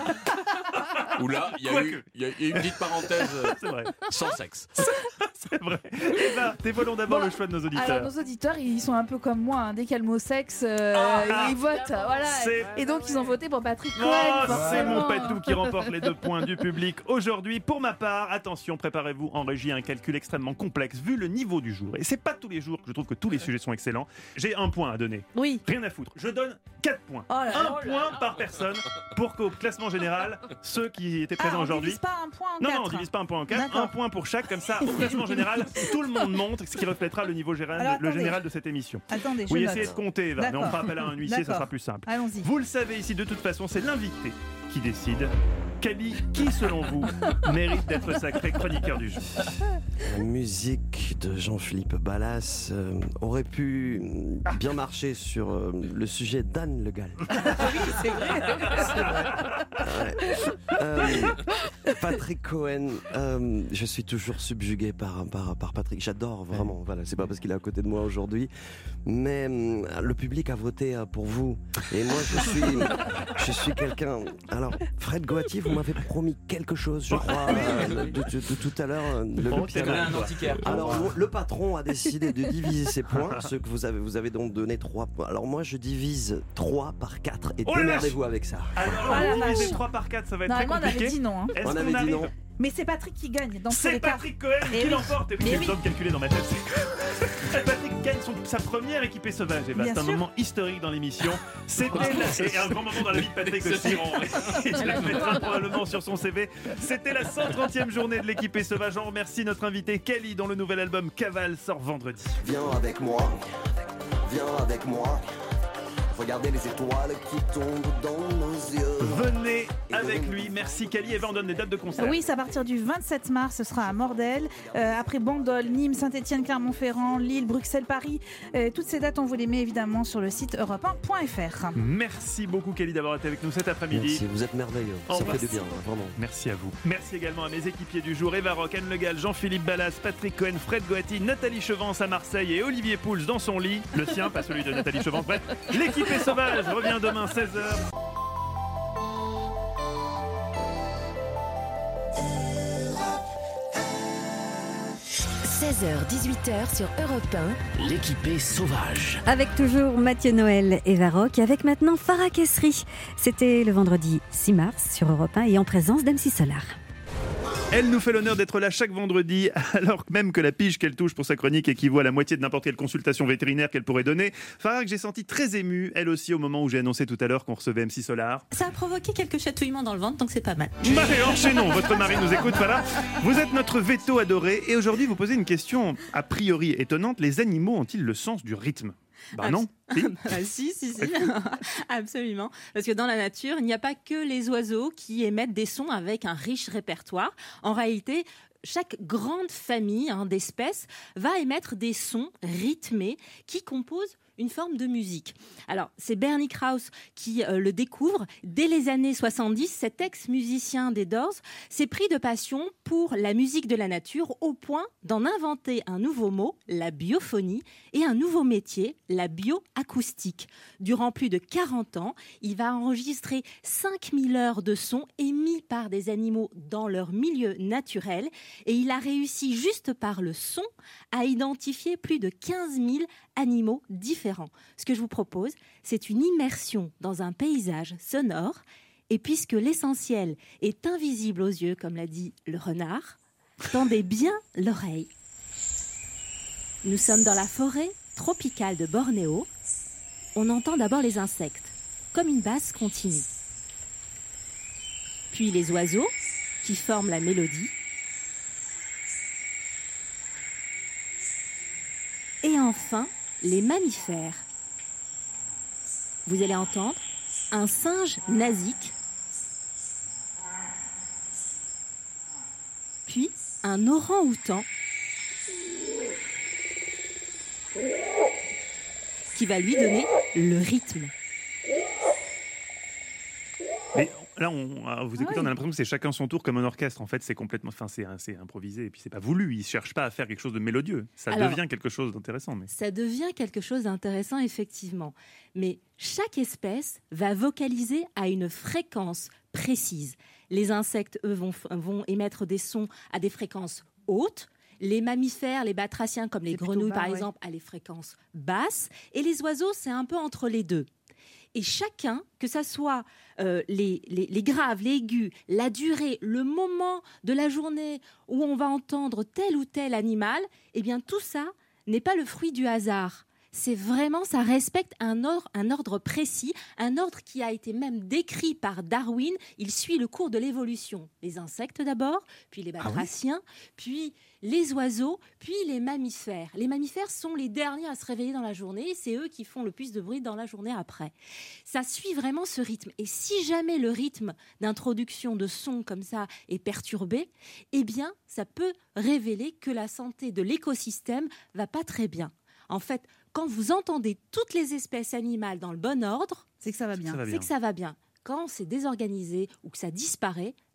Où là, il y a eu une petite parenthèse sans sexe. C'est vrai. Eva, dévoilons d'abord le choix de nos auditeurs. Alors, nos auditeurs, ils sont un peu comme moi. Dès qu'il y a le mot sexe, ils votent. Voilà. Et donc, ils ont voté pour Patrick Cohen. C'est mon patou qui remporte les 2 points du public aujourd'hui. Pour ma part, attention, préparez-vous en régie à un calcul extrêmement complexe vu le niveau du jour. Et c'est pas tous les jours que je trouve que tous les sujets sont excellents. J'ai 1 point à donner. Oui. Rien à foutre. Je donne 4 points. 1 point par personne pour qu'au classement général, ceux qui étaient présents aujourd'hui. On divise pas un point en 4. Non, on divise pas un point en 4. 1 point pour chaque, comme ça, au classement général, tout le monde monte, ce qui reflètera le niveau général de cette émission. Attendez, oui, essayez de compter, Eva, mais on fera appel à un huissier, ça sera plus simple. Allons-y. Vous le savez ici, de toute façon, c'est l'invité qui décide. Cali, qui selon vous mérite d'être sacré chroniqueur du jour? La musique de Jean-Philippe Ballas aurait pu bien marcher sur le sujet d'Anne Le Gall. Oui, c'est vrai. Patrick Cohen, je suis toujours subjugué par Patrick. J'adore vraiment. Voilà, c'est pas parce qu'il est à côté de moi aujourd'hui, mais le public a voté pour vous. Et moi, je suis quelqu'un. Alors, Fred Goati, vous m'avez promis quelque chose, je crois, de tout à l'heure. Un antiquaire. Alors, le patron a décidé de diviser ses points. Ceux que vous avez donc donné 3 points. Alors moi, je divise 3 par 4 et démerdez-vous avec ça. Alors, vous divisez 3 par 4, ça va être très compliqué. On avait dit non. Hein. Est-ce On qu'on avait dit arrive non. Mais c'est Patrick qui gagne. C'est Patrick Cohen qui l'emporte. Et j'ai besoin de calculer dans ma tête. Patrick gagne sa première équipée sauvage. C'est un moment historique dans l'émission. C'était un grand moment dans la vie de Patrick aussi. Il le mettra probablement sur son CV. C'était la 130e journée de l'équipée sauvage. On remercie notre invité Kelly, dont le nouvel album Cavale sort vendredi. Viens avec moi. Regardez les étoiles qui tombent dans nos yeux. Venez avec lui. Merci Kelly. Eva, on donne des dates de concert. Oui, c'est à partir du 27 mars, ce sera à Mordel. Après Bandol, Nîmes, Saint-Etienne, Clermont-Ferrand, Lille, Bruxelles, Paris. Toutes ces dates, on vous les met évidemment sur le site europe1.fr. Merci beaucoup Kelly d'avoir été avec nous cet après-midi. Merci, vous êtes merveilleux. Ça fait du bien, vraiment. Merci à vous. Merci également à mes équipiers du jour, Eva Rock, Anne Le Gall, Jean-Philippe Ballas, Patrick Cohen, Fred Goati, Nathalie Chevance à Marseille et Olivier Pouls dans son lit. Le sien, pas celui de Nathalie Chevance. Bref, l'équipée sauvage revient demain 16h. « 16h-18h sur Europe 1, l'équipée sauvage. » Avec toujours Mathieu Noël et Varrock, et avec maintenant Farah Kessri. C'était le vendredi 6 mars sur Europe 1 et en présence d'MC Solar. Elle nous fait l'honneur d'être là chaque vendredi, alors même que la pige qu'elle touche pour sa chronique équivaut à la moitié de n'importe quelle consultation vétérinaire qu'elle pourrait donner. Farah, que j'ai senti très émue, elle aussi, au moment où j'ai annoncé tout à l'heure qu'on recevait MC Solar. Ça a provoqué quelques chatouillements dans le ventre, donc c'est pas mal. Marie, enchaînons, votre mari nous écoute, voilà. Vous êtes notre veto adoré, et aujourd'hui vous posez une question a priori étonnante. Les animaux ont-ils le sens du rythme ? Bah non. Si, absolument. Parce que dans la nature, il n'y a pas que les oiseaux qui émettent des sons avec un riche répertoire. En réalité, chaque grande famille d'espèces va émettre des sons rythmés qui composent une forme de musique. Alors, c'est Bernie Krause qui le découvre. Dès les années 70, cet ex-musicien des Doors s'est pris de passion pour la musique de la nature au point d'en inventer un nouveau mot, la biophonie, et un nouveau métier, la bioacoustique. Durant plus de 40 ans, il va enregistrer 5000 heures de sons émis par des animaux dans leur milieu naturel et il a réussi juste par le son à identifier plus de 15 000 animaux différents. Ce que je vous propose, c'est une immersion dans un paysage sonore. Et puisque l'essentiel est invisible aux yeux, comme l'a dit le renard, tendez bien l'oreille. Nous sommes dans la forêt tropicale de Bornéo. On entend d'abord les insectes, comme une basse continue. Puis les oiseaux, qui forment la mélodie. Et enfin, les mammifères. Vous allez entendre un singe nasique, puis un orang-outan qui va lui donner le rythme. Mais là, vous écoutez, on a l'impression que c'est chacun son tour comme un orchestre. En fait, c'est complètement, c'est improvisé et puis c'est pas voulu. Ils cherchent pas à faire quelque chose de mélodieux. Ça devient quelque chose d'intéressant. Mais ça devient quelque chose d'intéressant, effectivement. Mais chaque espèce va vocaliser à une fréquence précise. Les insectes, eux, vont émettre des sons à des fréquences hautes. Les mammifères, les batraciens, comme les grenouilles, par exemple, à des fréquences basses. Et les oiseaux, c'est un peu entre les deux. Et chacun, que ça soit les graves, les aigus, la durée, le moment de la journée où on va entendre tel ou tel animal, eh bien tout ça n'est pas le fruit du hasard. C'est vraiment, ça respecte un ordre précis, un ordre qui a été même décrit par Darwin. Il suit le cours de l'évolution. Les insectes d'abord, puis les batraciens, puis les oiseaux, puis les mammifères. Les mammifères sont les derniers à se réveiller dans la journée. C'est eux qui font le plus de bruit dans la journée après. Ça suit vraiment ce rythme. Et si jamais le rythme d'introduction de sons comme ça est perturbé, eh bien, ça peut révéler que la santé de l'écosystème va pas très bien. En fait, quand vous entendez toutes les espèces animales dans le bon ordre, c'est que ça va bien. C'est que ça va bien. Quand c'est désorganisé ou que ça disparaît,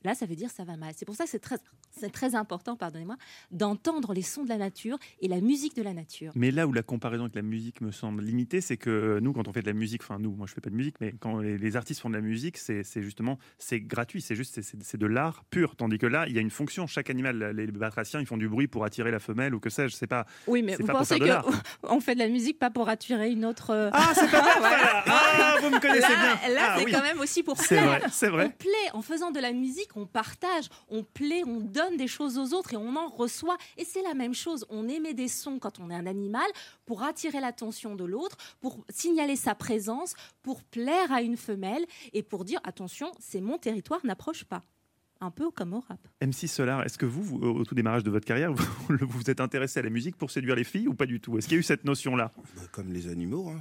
là, ça veut dire ça va mal. C'est pour ça que c'est très important, pardonnez-moi, d'entendre les sons de la nature et la musique de la nature. Mais là où la comparaison avec la musique me semble limitée, c'est que nous, quand on fait de la musique, enfin nous, moi je fais pas de musique, mais quand les artistes font de la musique, c'est justement, c'est gratuit, c'est de l'art pur. Tandis que là, il y a une fonction. Chaque animal, les batraciens, ils font du bruit pour attirer la femelle ou que sais-je. C'est pas. Oui, mais vous pensez qu'on fait de la musique pas pour attirer une autre. Ah, c'est pas vrai. Ah, vous me connaissez bien. Là, c'est quand même aussi pour plaire. C'est vrai. On plaît en faisant de la musique, on partage, on plaît, on donne des choses aux autres et on en reçoit. Et c'est la même chose. On émet des sons quand on est un animal pour attirer l'attention de l'autre, pour signaler sa présence, pour plaire à une femelle et pour dire attention, c'est mon territoire, n'approche pas. Un peu comme au rap. MC Solar, est-ce que vous, au tout démarrage de votre carrière, vous vous êtes intéressé à la musique pour séduire les filles ou pas du tout? Est-ce qu'il y a eu cette notion-là? Comme les animaux.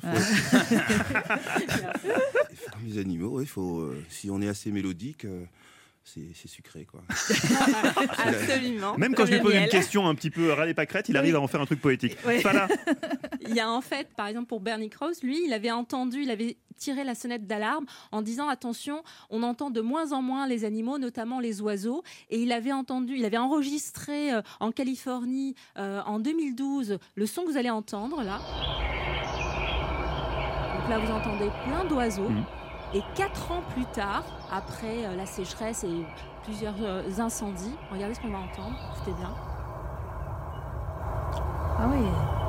Comme les animaux, il faut, si on est assez mélodique, c'est sucré, quoi. Absolument. Même quand je lui pose une question un petit peu râle pas crête, il arrive à en faire un truc poétique. Oui. Pas là. Il y a en fait, par exemple pour Bernie Krause, lui, il avait tiré la sonnette d'alarme en disant attention, on entend de moins en moins les animaux, notamment les oiseaux, et il avait enregistré en Californie en 2012 le son que vous allez entendre là. Donc là, vous entendez plein d'oiseaux. Et 4 ans plus tard, après la sécheresse et plusieurs incendies, regardez ce qu'on va entendre, écoutez bien. Ah oui.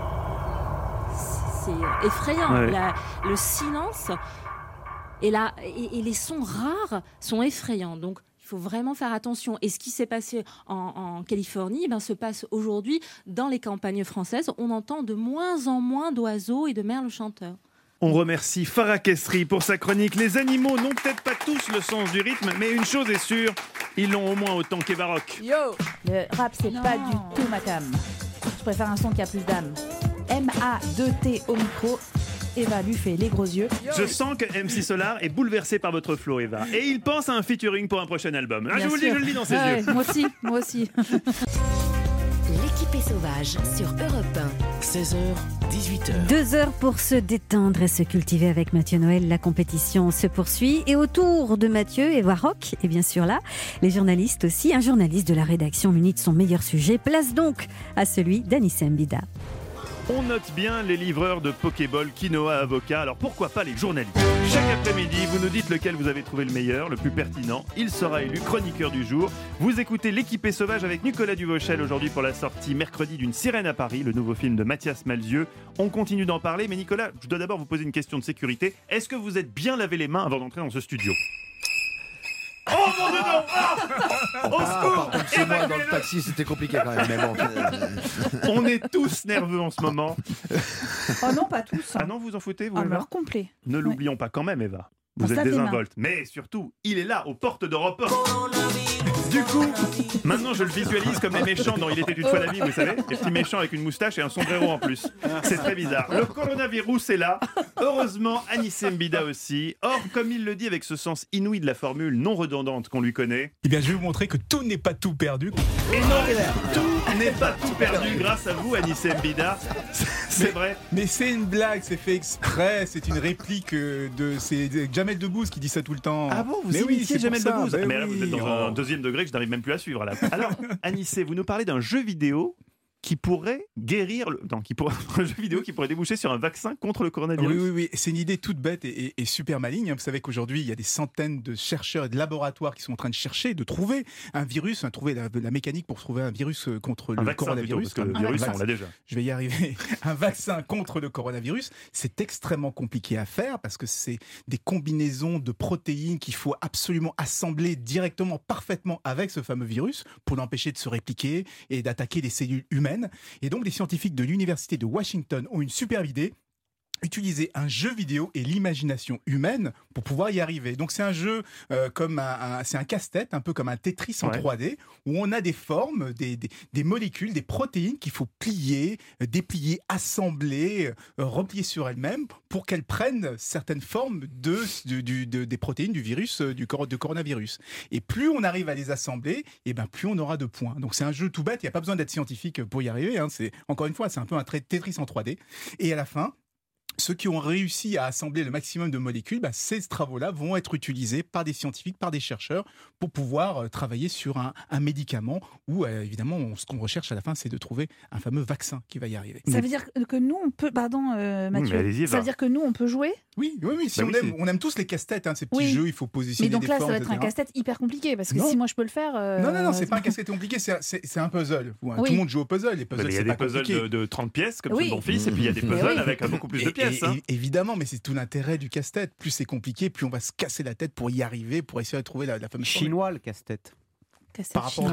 C'est effrayant. Ouais. Le silence et les sons rares sont effrayants. Donc, il faut vraiment faire attention. Et ce qui s'est passé en Californie se passe aujourd'hui dans les campagnes françaises. On entend de moins en moins d'oiseaux et de merles chanteurs. On remercie Farah Kestri pour sa chronique. Les animaux n'ont peut-être pas tous le sens du rythme, mais une chose est sûre, ils l'ont au moins autant qu'Eva Rock. Yo, le rap, c'est pas du tout ma cam. Je préfère un son qui a plus d'âme. M-A-2-T au micro. Eva lui fait les gros yeux. Je sens que MC Solar est bouleversé par votre flow, Eva. Et il pense à un featuring pour un prochain album. Ah, je vous le dis dans ses yeux. Moi aussi. L'équipée sauvage sur Europe 1. 16h, 18h. 2 heures pour se détendre et se cultiver avec Mathieu Noël. La compétition se poursuit. Et autour de Mathieu, Eva Rock, et bien sûr là, les journalistes aussi. Un journaliste de la rédaction muni de son meilleur sujet. Place donc à celui d'Anissé Mbida. On note bien les livreurs de Pokéball, quinoa, avocat. Alors pourquoi pas les journalistes? Chaque après-midi, vous nous dites lequel vous avez trouvé le meilleur, le plus pertinent. Il sera élu chroniqueur du jour. Vous écoutez L'équipée sauvage avec Nicolas Duvauchel aujourd'hui pour la sortie mercredi d'Une sirène à Paris, le nouveau film de Mathias Malzieu. On continue d'en parler, mais Nicolas, je dois d'abord vous poser une question de sécurité. Est-ce que vous êtes bien lavé les mains avant d'entrer dans ce studio? Oh mon Dieu, non! Au secours! Chez moi, dans le taxi, c'était compliqué quand même. Mais bon. On est tous nerveux en ce moment. Oh non, pas tous. Ah non, vous en foutez, vous, Ah, Eva? alors complet. Ne l'oublions pas quand même, Eva. Vous On êtes se lave les mains. désinvolte. Mais surtout, il est là, aux portes d'Europe 1. Du coup, maintenant je le visualise comme les méchants dans Il était une fois la vie, vous savez, les petits méchants avec une moustache et un sombrero en plus. C'est très bizarre. Le coronavirus est là. Heureusement, Anissé Mbida aussi. Or, comme il le dit avec ce sens inouï de la formule non redondante qu'on lui connaît. Eh bien, je vais vous montrer que tout n'est pas tout perdu. Et non, tout n'est pas tout perdu grâce à vous, Anissé Mbida. C'est vrai. Mais c'est une blague, c'est fait exprès, c'est une réplique c'est Jamel Debbouze qui dit ça tout le temps. Ah bon, vous mais oui, imitez c'est Jamel pour ça. Debbouze. Ben Mais là, vous oui, êtes dans un deuxième degré que je n'arrive même plus à suivre. Là. Alors, Anissé, vous nous parlez d'un jeu vidéo qui pourrait guérir un jeu vidéo qui pourrait déboucher sur un vaccin contre le coronavirus. Oui. C'est une idée toute bête et super maligne. Vous savez qu'aujourd'hui, il y a des centaines de chercheurs et de laboratoires qui sont en train de chercher, de trouver un virus, trouver la mécanique pour trouver un virus contre le coronavirus. Plutôt, parce que le virus, on l'a déjà. Je vais y arriver. Un vaccin contre le coronavirus, c'est extrêmement compliqué à faire parce que c'est des combinaisons de protéines qu'il faut absolument assembler directement, parfaitement avec ce fameux virus pour l'empêcher de se répliquer et d'attaquer les cellules humaines. Et donc, les scientifiques de l'université de Washington ont une superbe idée. Utiliser un jeu vidéo et l'imagination humaine pour pouvoir y arriver. Donc c'est un jeu c'est un casse-tête, un peu comme un Tetris en 3D, où on a des formes, des molécules, des protéines qu'il faut plier, déplier, assembler, replier sur elles-mêmes pour qu'elles prennent certaines formes des protéines du virus, du coronavirus. Et plus on arrive à les assembler, et ben plus on aura de points. Donc c'est un jeu tout bête, il n'y a pas besoin d'être scientifique pour y arriver. Encore une fois, c'est un peu un Tetris en 3D. Et à la fin, ceux qui ont réussi à assembler le maximum de molécules, ces travaux-là vont être utilisés par des scientifiques, par des chercheurs, pour pouvoir travailler sur un médicament où, évidemment, ce qu'on recherche à la fin, c'est de trouver un fameux vaccin qui va y arriver. Ça veut dire que nous, on peut... Pardon, Mathieu. Ça veut dire que nous, on peut jouer ? Oui. Si on aime tous les casse-têtes, ces petits jeux, il faut positionner des formes, mais donc là, ça va être un casse-tête hyper compliqué, parce que si moi, je peux le faire... Non, c'est pas un casse-tête compliqué, c'est un puzzle. Tout le monde joue au puzzle. Les puzzles, il y a des puzzles de 30 pièces, comme mon fils, et puis il y a des puzzles avec beaucoup plus de pièces. Évidemment, mais c'est tout l'intérêt du casse-tête. Plus c'est compliqué, plus on va se casser la tête pour y arriver, pour essayer de trouver la fameuse chinois, le casse-tête. Par rapport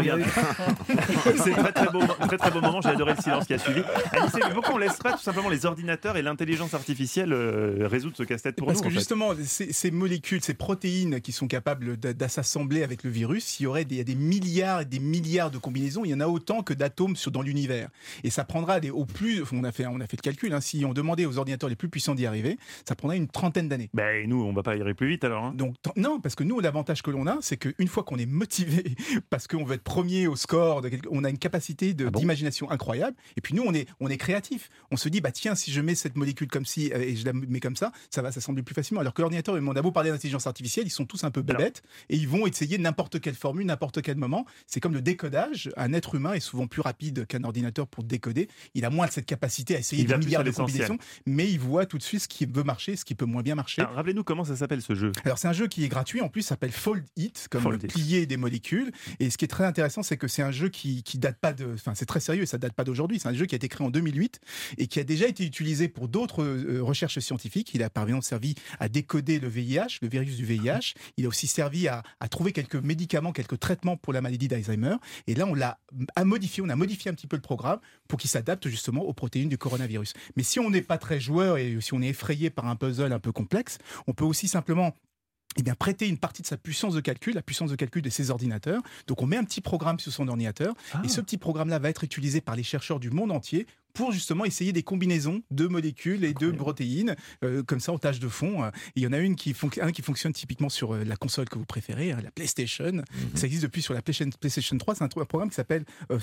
c'est très beau moment, j'ai adoré le silence qui a suivi. Alice, pourquoi on laisse pas tout simplement les ordinateurs et l'intelligence artificielle résoudre ce casse-tête pour nous? Parce que justement, ces molécules, ces protéines qui sont capables d'assembler avec le virus, il y a des milliards et des milliards de combinaisons, il y en a autant que d'atomes dans l'univers. Et ça prendra on a fait le calcul, si on demandait aux ordinateurs les plus puissants d'y arriver, ça prendrait une trentaine d'années. Et nous, on va pas y arriver plus vite alors. Donc, non, parce que nous, l'avantage que l'on a, c'est qu'une fois qu'on est motivé, parce qu'on veut être premier au score, on a une capacité d'imagination incroyable. Et puis nous, on est créatif. On se dit, tiens, si je mets cette molécule comme ci et je la mets comme ça va s'assembler plus facilement. Alors que l'ordinateur, on a beau parler d'intelligence artificielle, ils sont tous un peu bébêtes et ils vont essayer n'importe quelle formule, n'importe quel moment. C'est comme le décodage. Un être humain est souvent plus rapide qu'un ordinateur pour décoder. Il a moins de cette capacité à essayer des milliards de combinaisons, mais il voit tout de suite ce qui veut marcher, ce qui peut moins bien marcher. Alors, rappelez-nous comment ça s'appelle ce jeu. Alors c'est un jeu qui est gratuit, en plus ça s'appelle Fold It, comme le plier des molécules. Et ce qui est très intéressant, c'est que c'est un jeu qui date pas c'est très sérieux, ça date pas d'aujourd'hui. C'est un jeu qui a été créé en 2008 et qui a déjà été utilisé pour d'autres recherches scientifiques. Il a par exemple servi à décoder le VIH, le virus du VIH. Il a aussi servi à trouver quelques médicaments, quelques traitements pour la maladie d'Alzheimer. Et là, on a modifié un petit peu le programme pour qu'il s'adapte justement aux protéines du coronavirus. Mais si on n'est pas très joueur et si on est effrayé par un puzzle un peu complexe, on peut aussi simplement prêter une partie de sa puissance de calcul, la puissance de calcul de ses ordinateurs. Donc on met un petit programme sur son ordinateur et ce petit programme-là va être utilisé par les chercheurs du monde entier pour justement essayer des combinaisons de molécules et de protéines, comme ça en tâche de fond. Il y en a qui fonctionne typiquement sur la console que vous préférez, la PlayStation. Ça existe depuis sur la PlayStation 3. C'est un programme qui s'appelle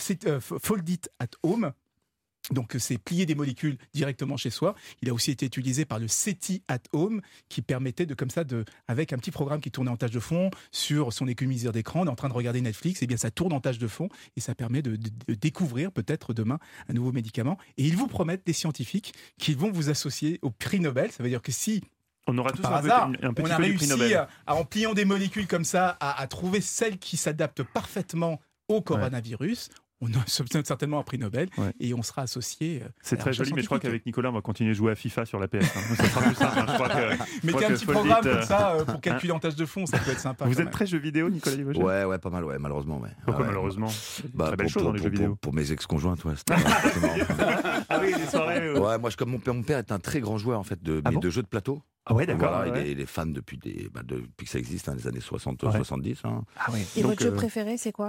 Fold It at Home. Donc c'est plier des molécules directement chez soi. Il a aussi été utilisé par le SETI at Home qui permettait avec un petit programme qui tournait en tâche de fond sur son économiseur d'écran, on est en train de regarder Netflix, ça tourne en tâche de fond et ça permet de découvrir peut-être demain un nouveau médicament. Et ils vous promettent, des scientifiques, qu'ils vont vous associer au prix Nobel. Ça veut dire que si on aura tous par hasard, on a réussi en pliant des molécules comme ça à trouver celle qui s'adapte parfaitement au coronavirus, on a certainement un prix Nobel et on sera associé. C'est très joli, mais je crois qu'avec Nicolas, on va continuer de jouer à FIFA sur la PS. Ça sera plus simple. Mettez un petit programme comme ça pour calculer en tâche de fond, ça peut être sympa. Vous êtes très jeux vidéo, Nicolas Livogel ? Ouais, pas mal, malheureusement. Pourquoi malheureusement ? Très belle chose dans les jeux vidéo. Pour mes ex-conjointes, Ah oui, les soirées. Ouais, moi, comme mon père est un très grand joueur en fait de jeux de plateau. Ah ouais, d'accord. Il est fan depuis que ça existe, les années 60-70. Ah ouais. Et votre jeu préféré, c'est quoi ?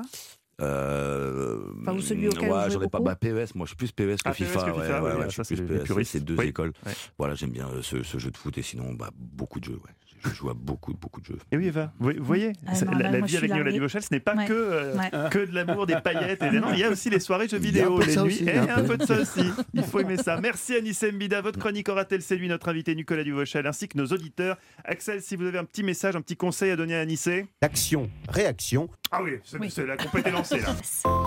Ou celui auquel vous jouez beaucoup ? PES, moi je suis plus PES que FIFA. Ouais, je suis plus PES, c'est deux écoles. Voilà, j'aime bien ce jeu de foot et sinon beaucoup de jeux. Je joue à beaucoup de jeux. Et oui, Eva, vous voyez, la vie avec Nicolas Livogel, ce n'est pas que de l'amour, des paillettes. Non, il y a aussi les soirées jeux vidéo, les nuits, et un peu de ça aussi. Il faut aimer ça. Merci Anissé Mbida. Votre chronique aura-t-elle séduit notre invité Nicolas Livogel ainsi que nos auditeurs. Axel, si vous avez un petit message, un petit conseil à donner à Anissé. Action, réaction. Ah oui, c'est la compétence lancée là.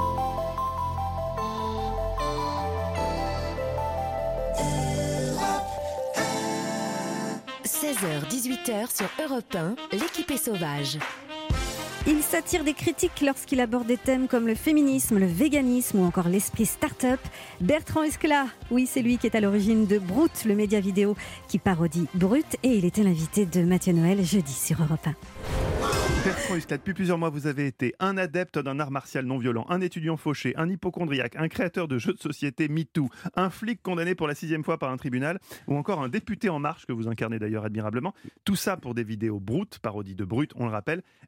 16h-18h sur Europe 1, l'équipe est sauvage. Il s'attire des critiques lorsqu'il aborde des thèmes comme le féminisme, le véganisme ou encore l'esprit start-up. Bertrand Esclat, oui, c'est lui qui est à l'origine de Brut, le média vidéo qui parodie Brut, et il était l'invité de Mathieu Noël jeudi sur Europe 1. Bertrand Esclat, depuis plusieurs mois, vous avez été un adepte d'un art martial non violent, un étudiant fauché, un hypochondriaque, un créateur de jeux de société MeToo, un flic condamné pour la 6e fois par un tribunal, ou encore un député En Marche, que vous incarnez d'ailleurs admirablement. Tout ça pour des vidéos Brut, parodie de Brut, on le rappelle.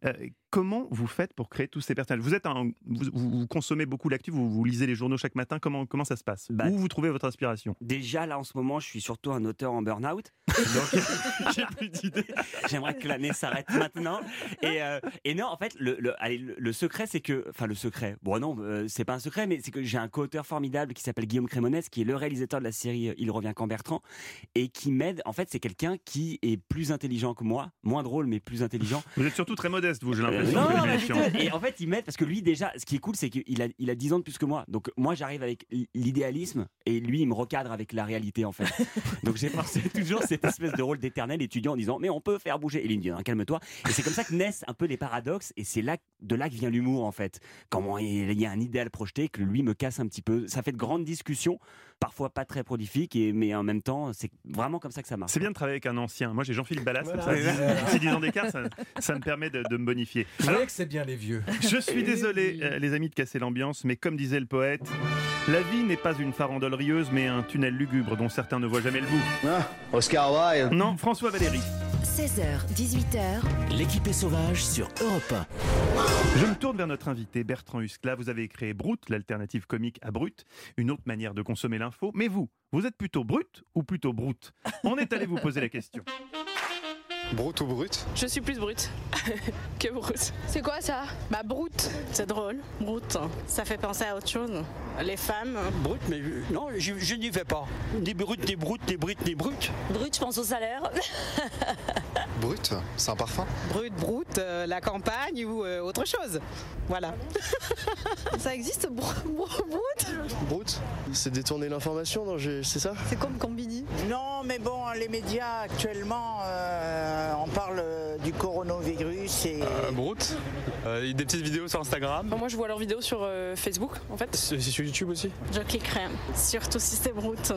Comment vous faites pour créer tous ces personnages ? Vous consommez beaucoup l'actu, vous lisez les journaux chaque matin, comment ça se passe ? Où vous trouvez votre inspiration ? Déjà, là, en ce moment, je suis surtout un auteur en burn-out. Donc, j'ai plus d'idées. J'aimerais que l'année s'arrête maintenant. Et non, en fait, le secret, c'est que... Enfin, le secret... Bon, non, c'est pas un secret, mais c'est que j'ai un co-auteur formidable qui s'appelle Guillaume Crémonès, qui est le réalisateur de la série Il revient quand Bertrand, et qui m'aide. En fait, c'est quelqu'un qui est plus intelligent que moi. Moins drôle, mais plus intelligent. Vous êtes surtout très modeste, vous, j'ai l'impression. Et en fait, il m'aide parce que lui, déjà, ce qui est cool, c'est qu'il a 10 ans de plus que moi. Donc, moi, j'arrive avec l'idéalisme et lui, il me recadre avec la réalité, en fait. Donc, j'ai forcé toujours cette espèce de rôle d'éternel étudiant en disant, mais on peut faire bouger. Et lui, il me dit, non, calme-toi. Et c'est comme ça que naissent un peu les paradoxes. Et c'est de là que vient l'humour, en fait. Quand il y a un idéal projeté, que lui me casse un petit peu. Ça fait de grandes discussions, parfois pas très prolifiques, mais en même temps, c'est vraiment comme ça que ça marche. C'est bien de travailler avec un ancien. Moi, j'ai Jean-Philippe Ballas, comme ça, 10 ans d'écart, ça me permet de me bonifier. Vous savez que c'est bien les vieux. Je suis désolé, les amis, de casser l'ambiance, mais comme disait le poète, la vie n'est pas une farandole rieuse, mais un tunnel lugubre dont certains ne voient jamais le bout. Oscar Wilde. Non, François Valéry. 16h, 18h, l'équipe est sauvage sur Europe 1. Je me tourne vers notre invité, Bertrand Huskla. Vous avez créé Brut, l'alternative comique à Brut, une autre manière de consommer l'info. Mais vous êtes plutôt brut ou plutôt broute ? On est allé vous poser la question. Brut ou brut ? Je suis plus brute que brute. C'est quoi ça ? Bah brute. C'est drôle. Brute. Ça fait penser à autre chose. Les femmes. Brut, mais non, je n'y vais pas. Ni brut, ni brute, ni brute, ni brute. Brut, je pense au salaire. Brut, c'est un parfum ? Brut, broute, la campagne ou autre chose. Voilà. Ça existe, brut ? Brut, c'est détourner l'information, non, c'est ça ? C'est comme Combini. Non, mais bon, les médias actuellement, on parle du coronavirus et... Brut, des petites vidéos sur Instagram. Moi, je vois leurs vidéos sur Facebook, en fait. C'est sur YouTube aussi ? Je cliquerai, surtout si c'est brut.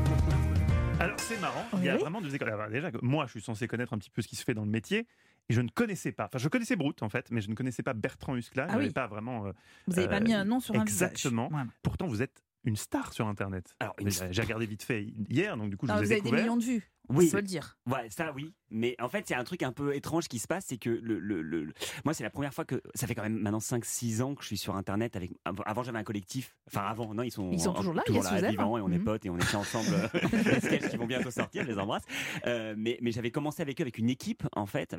Alors c'est marrant, il y a vraiment deux écoles. Alors, déjà, moi je suis censé connaître un petit peu ce qui se fait dans le métier et je ne connaissais pas, enfin je connaissais Brut en fait, mais je ne connaissais pas Bertrand Huskla, je n'avais pas vraiment... Vous n'avez pas mis un nom sur un visage. Exactement, pourtant vous êtes une star sur Internet. Alors j'ai regardé vite fait hier, donc du coup je vous ai découvert. Vous avez des millions de vues. Oui, on peut le dire. Ouais, ça oui. Mais en fait, il y a un truc un peu étrange qui se passe, c'est que moi, c'est la première fois que ça fait quand même maintenant 5-6 ans que je suis sur Internet. Avant, j'avais un collectif. Enfin, avant, non, ils sont toujours là, vivants, et on est potes et on écrit ensemble les sketchs qui vont bientôt sortir. Je les embrasse. Mais j'avais commencé avec eux avec une équipe, en fait,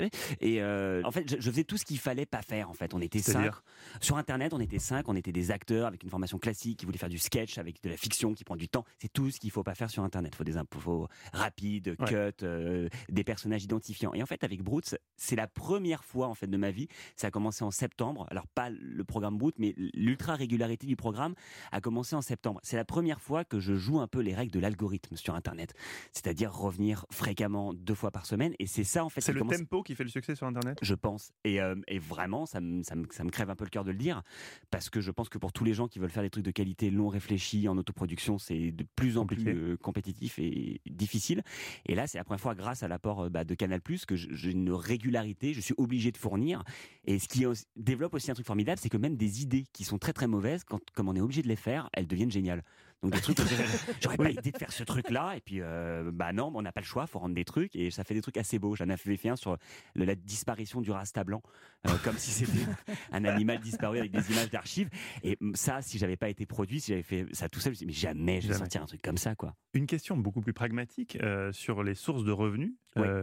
et en fait, je faisais tout ce qu'il fallait pas faire. En fait, on était 5 sur Internet. On était 5. On était des acteurs avec une formation classique qui voulaient faire du sketch avec de la fiction qui prend du temps. C'est tout ce qu'il faut pas faire sur Internet. Il faut des infos rapides, cut, des personnages identifiants. Et en fait, avec Brut, c'est la première fois en fait de ma vie. Ça a commencé en septembre. Alors pas le programme Brut, mais l'ultra régularité du programme a commencé en septembre. C'est la première fois que je joue un peu les règles de l'algorithme sur Internet, c'est-à-dire revenir fréquemment 2 fois par semaine. Et c'est ça en fait. C'est le tempo qui fait le succès sur Internet. Je pense. Et vraiment, ça me crève un peu le cœur de le dire, parce que je pense que pour tous les gens qui veulent faire des trucs de qualité long réfléchis en autoproduction, c'est de plus en plus compétitif et difficile. Et là, c'est la première fois, grâce à l'apport de Canal+, que j'ai une régularité, je suis obligé de fournir. Et ce qui développe aussi un truc formidable, c'est que même des idées qui sont très très mauvaises, comme on est obligé de les faire, elles deviennent géniales. Donc des trucs que j'aurais pas idée de faire ce truc-là, et puis non, on n'a pas le choix, faut rendre des trucs, et ça fait des trucs assez beaux. J'en avais fait un sur la disparition du rasta blanc, comme si c'était un animal disparu avec des images d'archives. Et ça, si j'avais pas été produit, si j'avais fait ça tout seul, je me suis dit, mais jamais je vais sortir un truc comme ça, quoi. Une question beaucoup plus pragmatique sur les sources de revenus.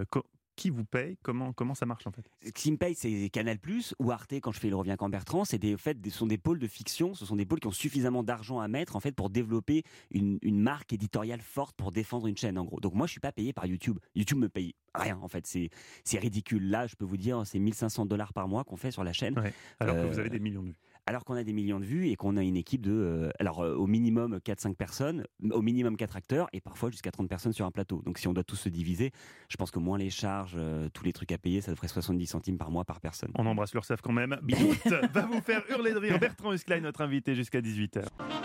Qui vous paye ? Comment ça marche en fait ? Ce qui me paye, c'est Canal+, ou Arte quand je fais Il revient quand Bertrand. Ce sont des pôles de fiction, ce sont des pôles qui ont suffisamment d'argent à mettre en fait pour développer une marque éditoriale forte pour défendre une chaîne en gros. Donc moi je suis pas payé par YouTube. YouTube me paye rien en fait, c'est ridicule. Là je peux vous dire c'est $1,500 par mois qu'on fait sur la chaîne. Ouais. Alors que vous avez des millions de vues. Alors qu'on a des millions de vues et qu'on a une équipe de au minimum 4-5 personnes, au minimum 4 acteurs et parfois jusqu'à 30 personnes sur un plateau. Donc si on doit tous se diviser, je pense que moins les charges, tous les trucs à payer, ça ferait 70 centimes par mois par personne. On embrasse l'URSSAF quand même. Brut va vous faire hurler de rire. Bertrand Huskla, notre invité jusqu'à 18h.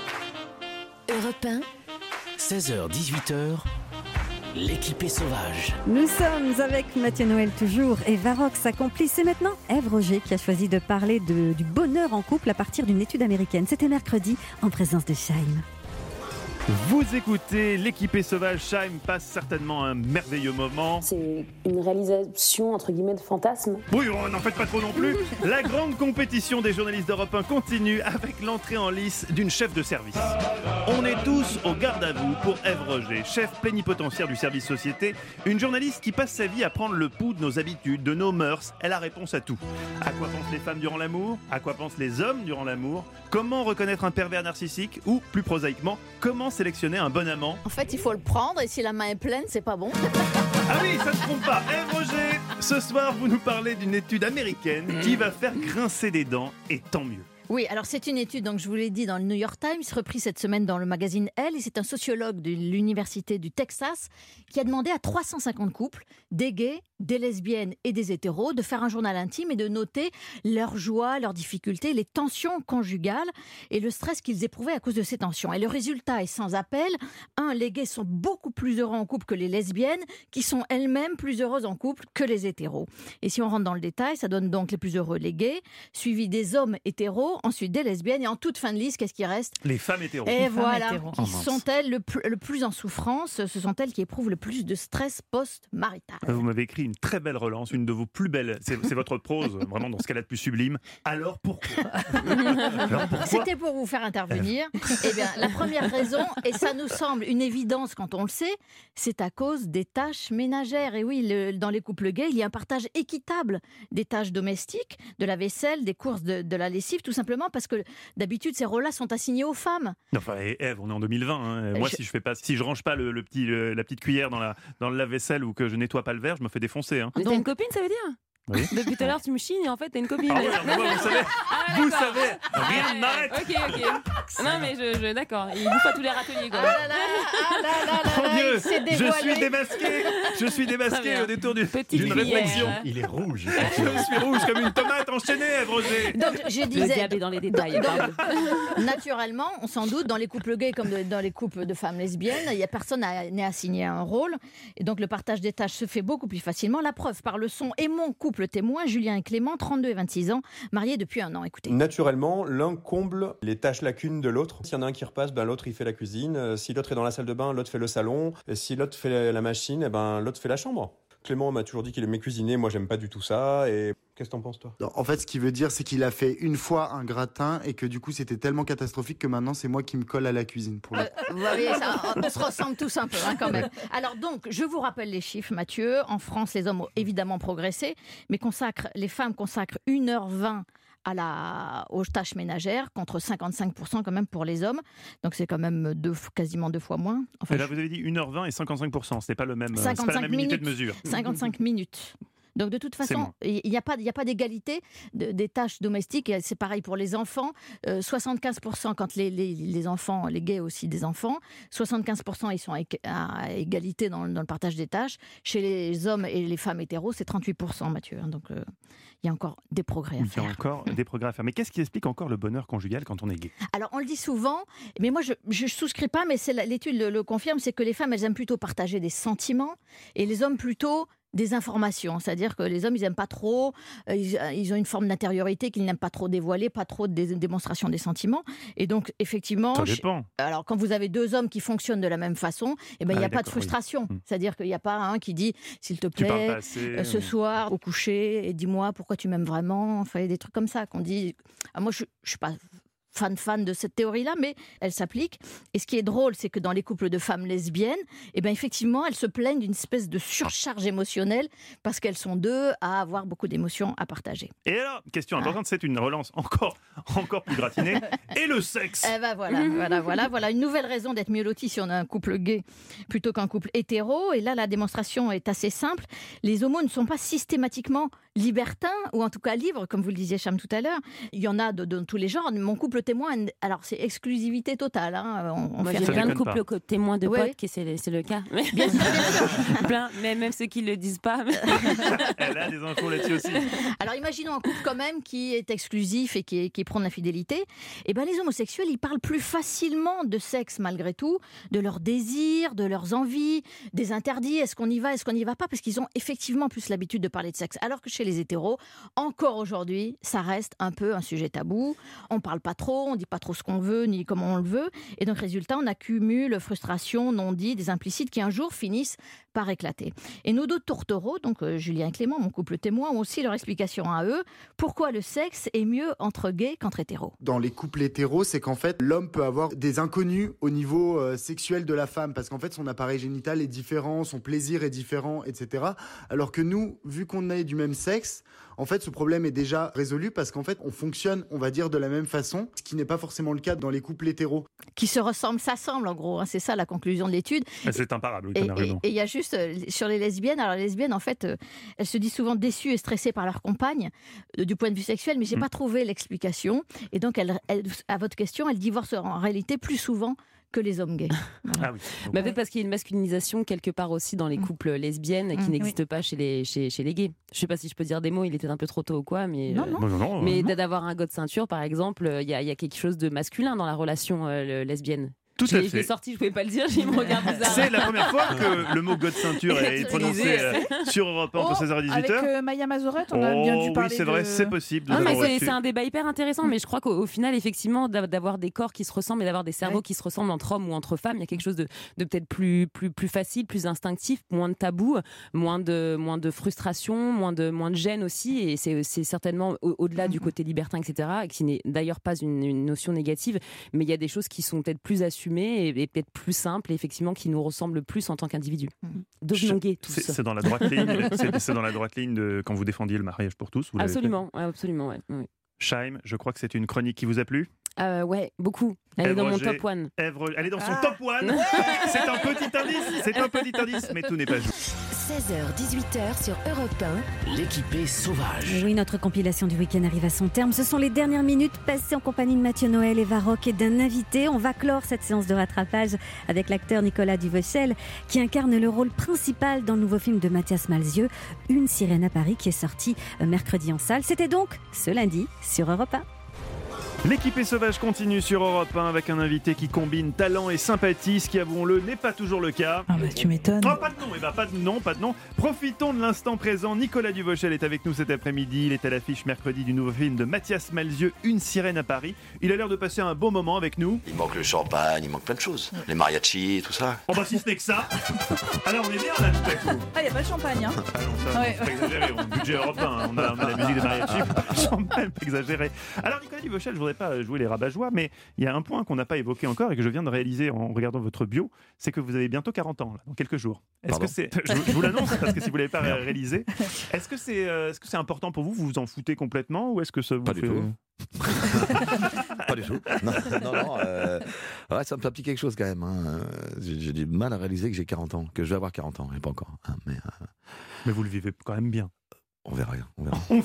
Europe 1, 16h, 18h. L'équipe est sauvage. Nous sommes avec Mathieu Noël toujours et Varrock, sa complice. Et maintenant, Ève Roger qui a choisi de parler du bonheur en couple à partir d'une étude américaine. C'était mercredi en présence de Shaim. Vous écoutez l'équipée sauvage. Chaim passe certainement un merveilleux moment. C'est une réalisation entre guillemets de fantasme. Oui, on n'en fait pas trop non plus. La grande compétition des journalistes d'Europe 1 continue avec l'entrée en lice d'une chef de service. On est tous au garde à vous pour Ève Roger, chef plénipotentiaire du service société, une journaliste qui passe sa vie à prendre le pouls de nos habitudes, de nos mœurs. Elle a réponse à tout. À quoi pensent les femmes durant l'amour ? À quoi pensent les hommes durant l'amour ? Comment reconnaître un pervers narcissique ? Ou, plus prosaïquement, comment sélectionner un bon amant ? En fait, il faut le prendre et si la main est pleine, c'est pas bon. Ah oui, ça ne se trompe pas. Ève Roger, ce soir, vous nous parlez d'une étude américaine qui va faire grincer des dents, et tant mieux. Oui, alors c'est une étude, donc je vous l'ai dit, dans le New York Times, reprise cette semaine dans le magazine Elle, et c'est un sociologue de l'université du Texas qui a demandé à 350 couples, des gays, des lesbiennes et des hétéros, de faire un journal intime et de noter leurs joies, leurs difficultés, les tensions conjugales et le stress qu'ils éprouvaient à cause de ces tensions. Et le résultat est sans appel. Les gays sont beaucoup plus heureux en couple que les lesbiennes, qui sont elles-mêmes plus heureuses en couple que les hétéros. Et si on rentre dans le détail, ça donne donc les plus heureux les gays, suivis des hommes hétéros, ensuite des lesbiennes, et en toute fin de liste, qu'est-ce qui reste ? Les femmes hétéros. Et voilà, hétéros. qui sont-elles le plus en souffrance ? Ce sont elles qui éprouvent le plus de stress post-marital. Vous m'avez écrit une très belle relance, une de vos plus belles. C'est votre prose, vraiment dans ce qu'elle a de plus sublime. Alors pourquoi ? C'était pour vous faire intervenir. Eh bien, la première raison, et ça nous semble une évidence quand on le sait, c'est à cause des tâches ménagères. Et oui, dans les couples gays, il y a un partage équitable des tâches domestiques, de la vaisselle, des courses, de la lessive, tout simplement parce que d'habitude, ces rôles-là sont assignés aux femmes. Enfin, Ève, on est en 2020. Hein. Moi, si je range pas la petite cuillère dans le lave-vaisselle ou que je nettoie pas le verre, je me fais défoncer. Hein. Mais t'as une copine, ça veut dire ? Oui. Depuis tout à l'heure, tu me chines et en fait, t'as une copine. Ah ouais, vous savez, rien ne m'arrête. Ok. Non, mais d'accord. Il bouffe à tous les râteliers, quoi. Mon Dieu, je suis démasqué au détour d'une réflexion. Il est rouge. Je suis rouge comme une tomate enchaînée, Ève Roger. Donc, je disais, le diable est dans les détails. Naturellement, on s'en doute, dans les couples gays comme dans les couples de femmes lesbiennes, il y a personne n'est assigné à un rôle. Et donc, le partage des tâches se fait beaucoup plus facilement. La preuve par le son et mon couple témoin, Julien et Clément, 32 et 26 ans, mariés depuis 1 an. Écoutez. Naturellement, l'un comble les tâches lacunes de l'autre. S'il y en a un qui repasse, l'autre il fait la cuisine. Si l'autre est dans la salle de bain, l'autre fait le salon. Et si l'autre fait la machine, l'autre fait la chambre. Clément m'a toujours dit qu'il aimait cuisiner, moi j'aime pas du tout ça. Et qu'est-ce que t'en penses toi ? En fait, ce qu'il veut dire, c'est qu'il a fait une fois un gratin et que du coup c'était tellement catastrophique que maintenant c'est moi qui me colle à la cuisine. Vous voyez, on se ressemble tous un peu quand même. Alors donc, je vous rappelle les chiffres, Mathieu. En France, les hommes ont évidemment progressé, mais les femmes consacrent 1h20 aux tâches ménagères, contre 55% quand même pour les hommes. Donc c'est quand même quasiment 2 fois moins. Enfin, là, vous avez dit 1h20 et 55%. C'est pas la même unité de mesure. 55 minutes. Donc de toute façon, il n'y a pas d'égalité des tâches domestiques. Et c'est pareil pour les enfants. 75% quand les enfants, les gays aussi des enfants, 75% ils sont à égalité dans le partage des tâches. Chez les hommes et les femmes hétéros, c'est 38%, Mathieu. Donc il y a encore des progrès à faire. Il y a encore des progrès à faire. Mais qu'est-ce qui explique encore le bonheur conjugal quand on est gay ? Alors on le dit souvent, mais moi je souscris pas, mais l'étude le confirme, c'est que les femmes elles aiment plutôt partager des sentiments et les hommes plutôt des informations, c'est-à-dire que les hommes ils n'aiment pas trop, ils ont une forme d'intériorité qu'ils n'aiment pas trop dévoiler, pas trop de démonstration des sentiments, et donc effectivement, ça dépend. Alors quand vous avez 2 hommes qui fonctionnent de la même façon, il n'y a pas de frustration, c'est-à-dire qu'il n'y a pas un qui dit s'il te plaît ce soir au coucher et dis-moi pourquoi tu m'aimes vraiment, enfin il y a des trucs comme ça qu'on dit. Moi je suis pas fan de cette théorie-là, mais elle s'applique. Et ce qui est drôle, c'est que dans les couples de femmes lesbiennes, effectivement, elles se plaignent d'une espèce de surcharge émotionnelle parce qu'elles sont 2 à avoir beaucoup d'émotions à partager. Et alors, question importante, c'est une relance encore plus gratinée. Et le sexe ? Voilà une nouvelle raison d'être mieux loti si on a un couple gay plutôt qu'un couple hétéro. Et là, la démonstration est assez simple. Les homos ne sont pas systématiquement libertins, ou en tout cas libres, comme vous le disiez, Cham, tout à l'heure. Il y en a de tous les genres. Mon couple témoin, alors c'est exclusivité totale. Moi, j'ai plein de couples témoins de potes, que c'est le cas. Bien sûr. Plein, mais même ceux qui ne le disent pas. Elle a des infos là-dessus aussi. Alors imaginons un couple quand même qui est exclusif et qui prône la fidélité. Et les homosexuels, ils parlent plus facilement de sexe malgré tout, de leurs désirs, de leurs envies, des interdits. Est-ce qu'on y va, est-ce qu'on n'y va pas ? Parce qu'ils ont effectivement plus l'habitude de parler de sexe. Alors que chez les hétéros, encore aujourd'hui, ça reste un peu un sujet tabou. On ne parle pas trop. trop, on dit pas trop ce qu'on veut ni comment on le veut, et donc résultat, on accumule frustration, non-dit, des implicites qui un jour finissent par éclater. Et nos deux tourtereaux, donc Julien et Clément, mon couple témoin, ont aussi leur explication à eux. Pourquoi le sexe est mieux entre gays qu'entre hétéros? Dans les couples hétéros, c'est qu'en fait, l'homme peut avoir des inconnus au niveau sexuel de la femme, parce qu'en fait, son appareil génital est différent, son plaisir est différent, etc. Alors que nous, vu qu'on est du même sexe, en fait, ce problème est déjà résolu parce qu'en fait, on fonctionne, on va dire, de la même façon, ce qui n'est pas forcément le cas dans les couples hétéros. Qui se ressemblent, s'assemblent en gros, hein, c'est ça la conclusion de l'étude. C'est imparable, oui, et il y a juste sur les lesbiennes, alors les lesbiennes en fait, elles se disent souvent déçues et stressées par leur compagne du point de vue sexuel, mais j'ai pas trouvé l'explication. Et donc, à votre question, elles divorcent en réalité plus souvent que les hommes gays. Voilà. Ah oui. Bah, peut-être parce qu'il y a une masculinisation quelque part aussi dans les couples lesbiennes qui n'existe pas chez les gays. Je sais pas si je peux dire des mots, il était un peu trop tôt ou quoi, mais, mais d'avoir un gars de ceinture par exemple, il y a quelque chose de masculin dans la relation lesbienne. Tout à fait. Je l'ai sorti, je pouvais pas le dire, il me regarde bizarre. C'est la première fois que le mot God ceinture est prononcé sur Europe 1 entre 16h et 18h. Avec Maya Mazorette, on a bien dû parler. Oui, c'est vrai, c'est possible. C'est un débat hyper intéressant, mais je crois qu'au final, effectivement, d'avoir des corps qui se ressemblent et d'avoir des cerveaux qui se ressemblent entre hommes ou entre femmes, il y a quelque chose de peut-être plus facile, plus instinctif, moins de tabous, moins de frustration, moins de gêne aussi, et c'est certainement au-delà du côté libertin, etc., qui n'est d'ailleurs pas une notion négative, mais il y a des choses qui sont peut-être plus assumées et peut-être plus simples et effectivement qui nous ressemblent plus en tant qu'individus. Devenons gays tous. C'est dans la droite ligne. C'est dans la droite ligne de quand vous défendiez le mariage pour tous. Absolument, ouais. Chaim, je crois que c'est une chronique qui vous a plu. Ouais, beaucoup. Elle est dans mon top 1. Elle est dans son top 1. C'est un petit indice, mais tout n'est pas joué. 16h-18h sur Europe 1, l'équipée sauvage. Et oui, notre compilation du week-end arrive à son terme. Ce sont les dernières minutes passées en compagnie de Mathieu Noël, Eva Rock et d'un invité. On va clore cette séance de rattrapage avec l'acteur Nicolas Duvauchel qui incarne le rôle principal dans le nouveau film de Mathias Malzieu, Une sirène à Paris, qui est sorti mercredi en salle. C'était donc ce lundi sur Europe 1. L'équipée sauvage continue sur Europe 1 avec un invité qui combine talent et sympathie, ce qui, avouons-le, n'est pas toujours le cas. Ah bah tu m'étonnes. Oh, pas de nom. Profitons de l'instant présent. Nicolas Duvauchel est avec nous cet après-midi. Il est à l'affiche mercredi du nouveau film de Mathias Malzieu, Une sirène à Paris. Il a l'air de passer un bon moment avec nous. Il manque le champagne, il manque plein de choses. Les mariachis, tout ça. Oh bah si ce n'est que ça. Alors on est bien là tout à coup. Ah, il n'y a pas de champagne, hein. Ah non, ça, faut pas exagérer. On budget Europe 1, on a la musique des mariachis. Champagne, pas exagérer. Alors Nicolas Duvauchel, je voudrais pas jouer les rabat-joie, mais il y a un point qu'on n'a pas évoqué encore et que je viens de réaliser en regardant votre bio, c'est que vous avez bientôt 40 ans, là, dans quelques jours. Est-ce que c'est... Je vous l'annonce parce que si vous ne l'avez pas réalisé, est-ce que c'est important pour vous? Vous vous en foutez complètement ou est-ce que ça vous pas fait... du tout. Pas du tout. Non, ouais, ça me fait petit quelque chose quand même. Hein. J'ai du mal à réaliser que j'ai 40 ans, que je vais avoir 40 ans, et pas encore. Hein, mais vous le vivez quand même bien. On verra. On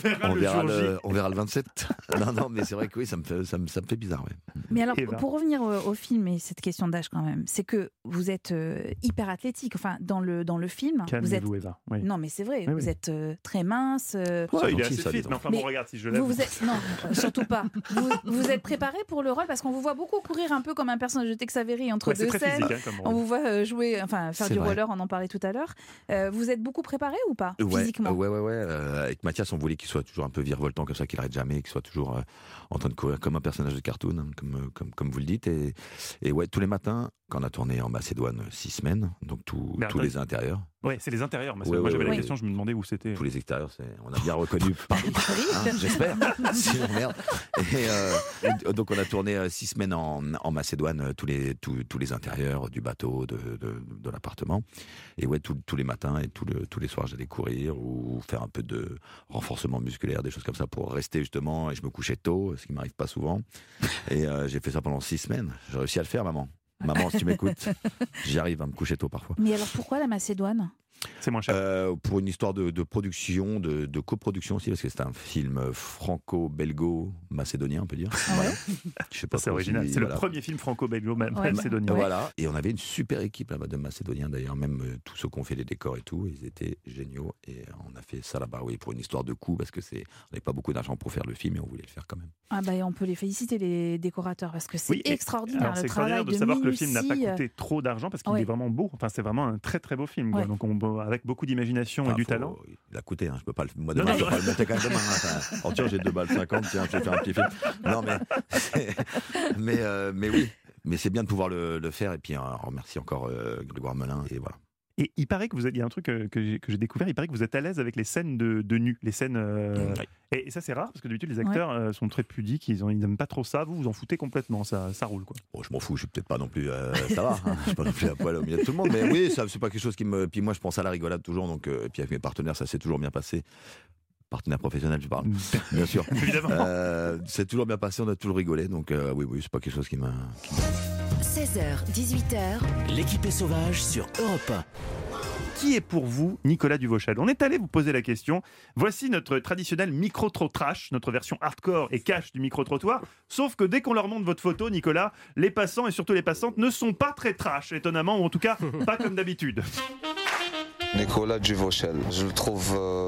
verra le 27. Non, mais c'est vrai que oui, ça me fait bizarre. Ouais. Mais alors, pour revenir au film et cette question d'âge quand même, c'est que vous êtes hyper athlétique. Enfin, dans le film, vous êtes. Eva. Oui. Non, mais c'est vrai. Oui, vous êtes très mince. Il est assez fit, mais enfin bon, regarde si je lève. Non, surtout pas. Vous êtes préparé pour le rôle parce qu'on vous voit beaucoup courir un peu comme un personnage de Tex Avery entre deux scènes. Physique, hein, on vous voit faire du roller. On en parlait tout à l'heure. Vous êtes beaucoup préparé ou pas physiquement? Ouais. Avec Mathias, on voulait qu'il soit toujours un peu virevoltant comme ça, qu'il arrête jamais, qu'il soit toujours en train de courir comme un personnage de cartoon, hein, comme vous le dites. Et ouais, tous les matins, quand on a tourné en Macédoine 6 semaines, donc tous les intérieurs. Ouais, c'est les intérieurs. Moi, j'avais la question, je me demandais où c'était. Tous les extérieurs, on a bien reconnu Paris, hein, j'espère. Sinon, merde. Et donc, on a tourné 6 semaines en Macédoine, tous les intérieurs du bateau, de l'appartement. Et ouais, tous les matins et tous les soirs, j'allais courir ou faire un peu de renforcement musculaire, des choses comme ça pour rester justement. Et je me couchais tôt, ce qui m'arrive pas souvent. Et j'ai fait ça pendant 6 semaines. J'ai réussi à le faire, maman. Maman, si tu m'écoutes, j'y arrive à me coucher tôt parfois. Mais alors pourquoi la Macédoine? C'est moins cher. Pour une histoire de production, de coproduction aussi, parce que c'est un film franco-belgo-macédonien, on peut dire. Ah ouais. Je sais pas. C'est original. C'est le premier film franco-belgo-macédonien. Voilà. Et on avait une super équipe là-bas de Macédoniens, d'ailleurs, même tous ceux qui ont fait les décors et tout, ils étaient géniaux. Et on a fait ça là-bas, oui, pour une histoire de coût, parce que on n'avait pas beaucoup d'argent pour faire le film et on voulait le faire quand même. Ah bah, on peut les féliciter, les décorateurs, parce que c'est extraordinaire. Alors, c'est extraordinaire de savoir que le film n'a pas coûté trop d'argent, parce qu'il est vraiment beau. Enfin, c'est vraiment un très très beau film. Quoi. Donc avec beaucoup d'imagination et du talent. Il a coûté, je peux pas le monter quand même demain. Arthur, j'ai 2,50 €, tiens, je vais faire un petit film. Non, mais oui. Mais c'est bien de pouvoir le faire. Et puis, on remercie encore Grégoire Melin. Et voilà. Et il paraît il y a un truc que j'ai découvert, il paraît que vous êtes à l'aise avec les scènes de nu, les scènes. Et ça c'est rare parce que d'habitude les acteurs sont très pudiques, ils n'aiment pas trop ça. Vous en foutez complètement, ça roule quoi. Bon, je m'en fous, je suis peut-être pas non plus ça va. Je suis pas non plus à poil au milieu de tout le monde, mais oui, ça c'est pas quelque chose qui me. Puis moi je pense à la rigolade toujours, donc et puis avec mes partenaires ça s'est toujours bien passé. Partenaire professionnel, je parle. Bien sûr. Évidemment. C'est toujours bien passé, on a toujours rigolé, donc oui, c'est pas quelque chose qui m'a. 16h, 18h, l'équipe est sauvage sur Europe 1. Qui est pour vous Nicolas Duvauchel ? On est allé vous poser la question. Voici notre traditionnel micro-trot-trash, notre version hardcore et cash du micro-trottoir. Sauf que dès qu'on leur montre votre photo, Nicolas, les passants et surtout les passantes ne sont pas très trash, étonnamment, ou en tout cas pas comme d'habitude. Nicolas Duvauchel, je le trouve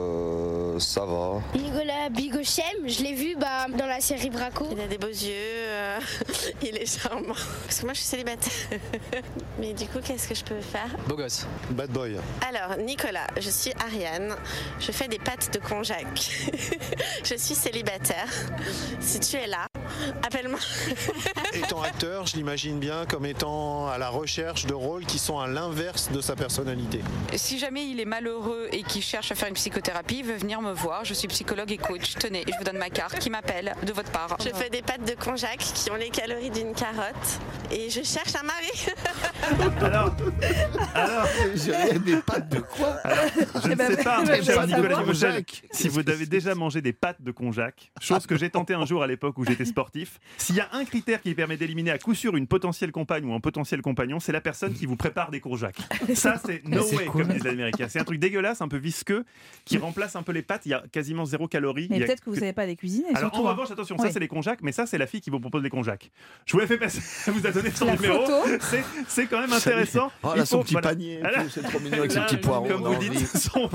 ça va. Nicolas Bigochem, je l'ai vu dans la série Braco. Il a des beaux yeux, il est charmant. Parce que moi je suis célibataire. Mais du coup, qu'est-ce que je peux faire ? Beau gosse. Bad boy. Alors, Nicolas, je suis Ariane, je fais des pâtes de konjac. Je suis célibataire. Si tu es là, appelle-moi. Étant acteur, je l'imagine bien comme étant à la recherche de rôles qui sont à l'inverse de sa personnalité. Si jamais il est malheureux et qu'il cherche à faire une psychothérapie, il veut venir me voir. Je suis psychologue et coach. Tenez, je vous donne ma carte qui m'appelle de votre part. Je fais des pâtes de konjac qui ont les calories d'une carotte et je cherche un mari. Alors, j'ai des pâtes de quoi ? Je ne sais pas, cher Nicolas Duvauchel, si vous avez déjà mangé des pâtes de konjac, chose que j'ai tenté un jour à l'époque où j'étais sportif. S'il y a un critère qui permet d'éliminer à coup sûr une potentielle compagne ou un potentiel compagnon, c'est la personne qui vous prépare des konjac. Ça, c'est no way, comme disent les Américains. C'est un truc dégueulasse, un peu visqueux, qui remplace un peu les pâtes. Il y a quasiment 0 calories. Mais peut-être que vous ne savez pas les cuisiner. Alors en revanche, attention, ça c'est les konjac, mais ça c'est la fille qui vous propose les konjac. Je vous l'ai fait passer, elle vous a donné son numéro. C'est quand même intéressant. Oh là, son petit panier, c'est trop mignon avec ses petits poireaux. Comme vous dites,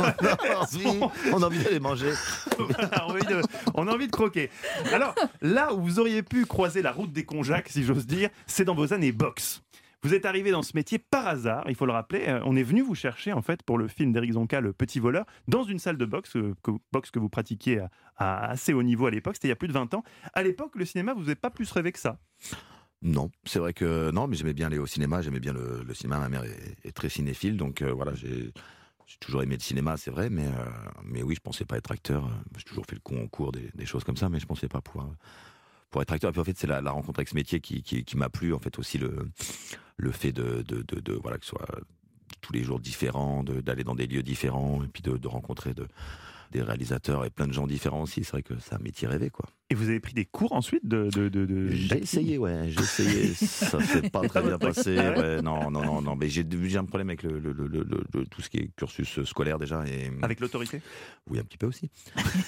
on a envie d'aller manger. On a envie de croquer. Alors là où vous auriez pu croiser la route des konjac, si j'ose dire, c'est dans vos années boxe. Vous êtes arrivé dans ce métier par hasard, il faut le rappeler. On est venu vous chercher en fait pour le film d'Éric Zonka, Le Petit Voleur, dans une salle de boxe que vous pratiquiez à assez haut niveau à l'époque. C'était il y a plus de 20 ans. À l'époque, le cinéma, vous n'avez pas plus rêvé que ça. Non, c'est vrai que non, mais j'aimais bien aller au cinéma, j'aimais bien le cinéma. Ma mère est très cinéphile, donc voilà, j'ai toujours aimé le cinéma, c'est vrai, mais oui, je pensais pas être acteur. J'ai toujours fait le concours des choses comme ça, mais je pensais pas pouvoir être acteur. Et puis en fait, c'est la rencontre avec ce métier qui m'a plu. En fait, aussi le fait de voilà, que ce soit tous les jours différents, d'aller dans des lieux différents, et puis de rencontrer des réalisateurs et plein de gens différents aussi. C'est vrai que c'est un métier rêvé, quoi. Et vous avez pris des cours ensuite J'ai essayé, ouais, ça s'est pas très bien passé. Ouais, non, mais j'ai un problème avec tout ce qui est cursus scolaire déjà. Et... Avec l'autorité ? Oui, un petit peu aussi.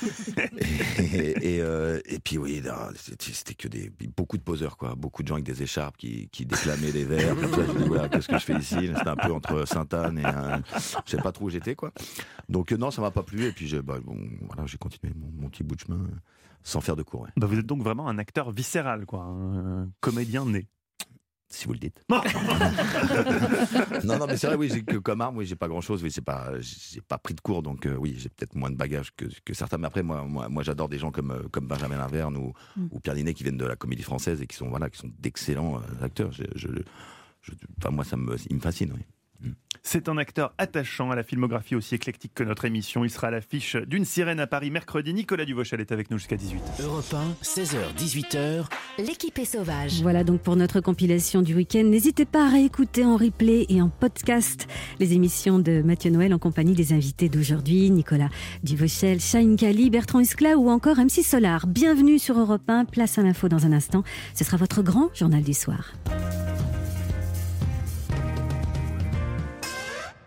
et puis oui, c'était que beaucoup de poseurs, quoi. Beaucoup de gens avec des écharpes qui déclamaient des vers. Comme ça, je dis, voilà, qu'est-ce que je fais ici ? C'était un peu entre Sainte-Anne et je sais pas trop où j'étais, quoi. Donc non, ça m'a pas plu. Et puis j'ai continué mon petit bout de chemin sans faire de cours. Ouais. Vous êtes donc vraiment un acteur viscéral, quoi, un comédien né. Si vous le dites. Non, mais c'est vrai, oui, comme arme, oui, j'ai pas grand-chose. Oui, j'ai pas pris de cours, donc oui, j'ai peut-être moins de bagages que certains. Mais après, moi, j'adore des gens comme Benjamin Laverne ou Pierre Ninet qui viennent de la Comédie Française et qui sont d'excellents acteurs. Moi, il me fascine. Oui. C'est un acteur attachant à la filmographie aussi éclectique que notre émission. Il sera à l'affiche d'Une sirène à Paris mercredi. Nicolas Duvauchel est avec nous jusqu'à 18h. Europe 1, 16h, 18h. L'équipe est sauvage. Voilà donc pour notre compilation du week-end. N'hésitez pas à réécouter en replay et en podcast les émissions de Mathieu Noël en compagnie des invités d'aujourd'hui. Nicolas Duvauchel, Shahin Kali, Bertrand Huskla ou encore MC Solar. Bienvenue sur Europe 1. Place à l'info dans un instant. Ce sera votre grand journal du soir.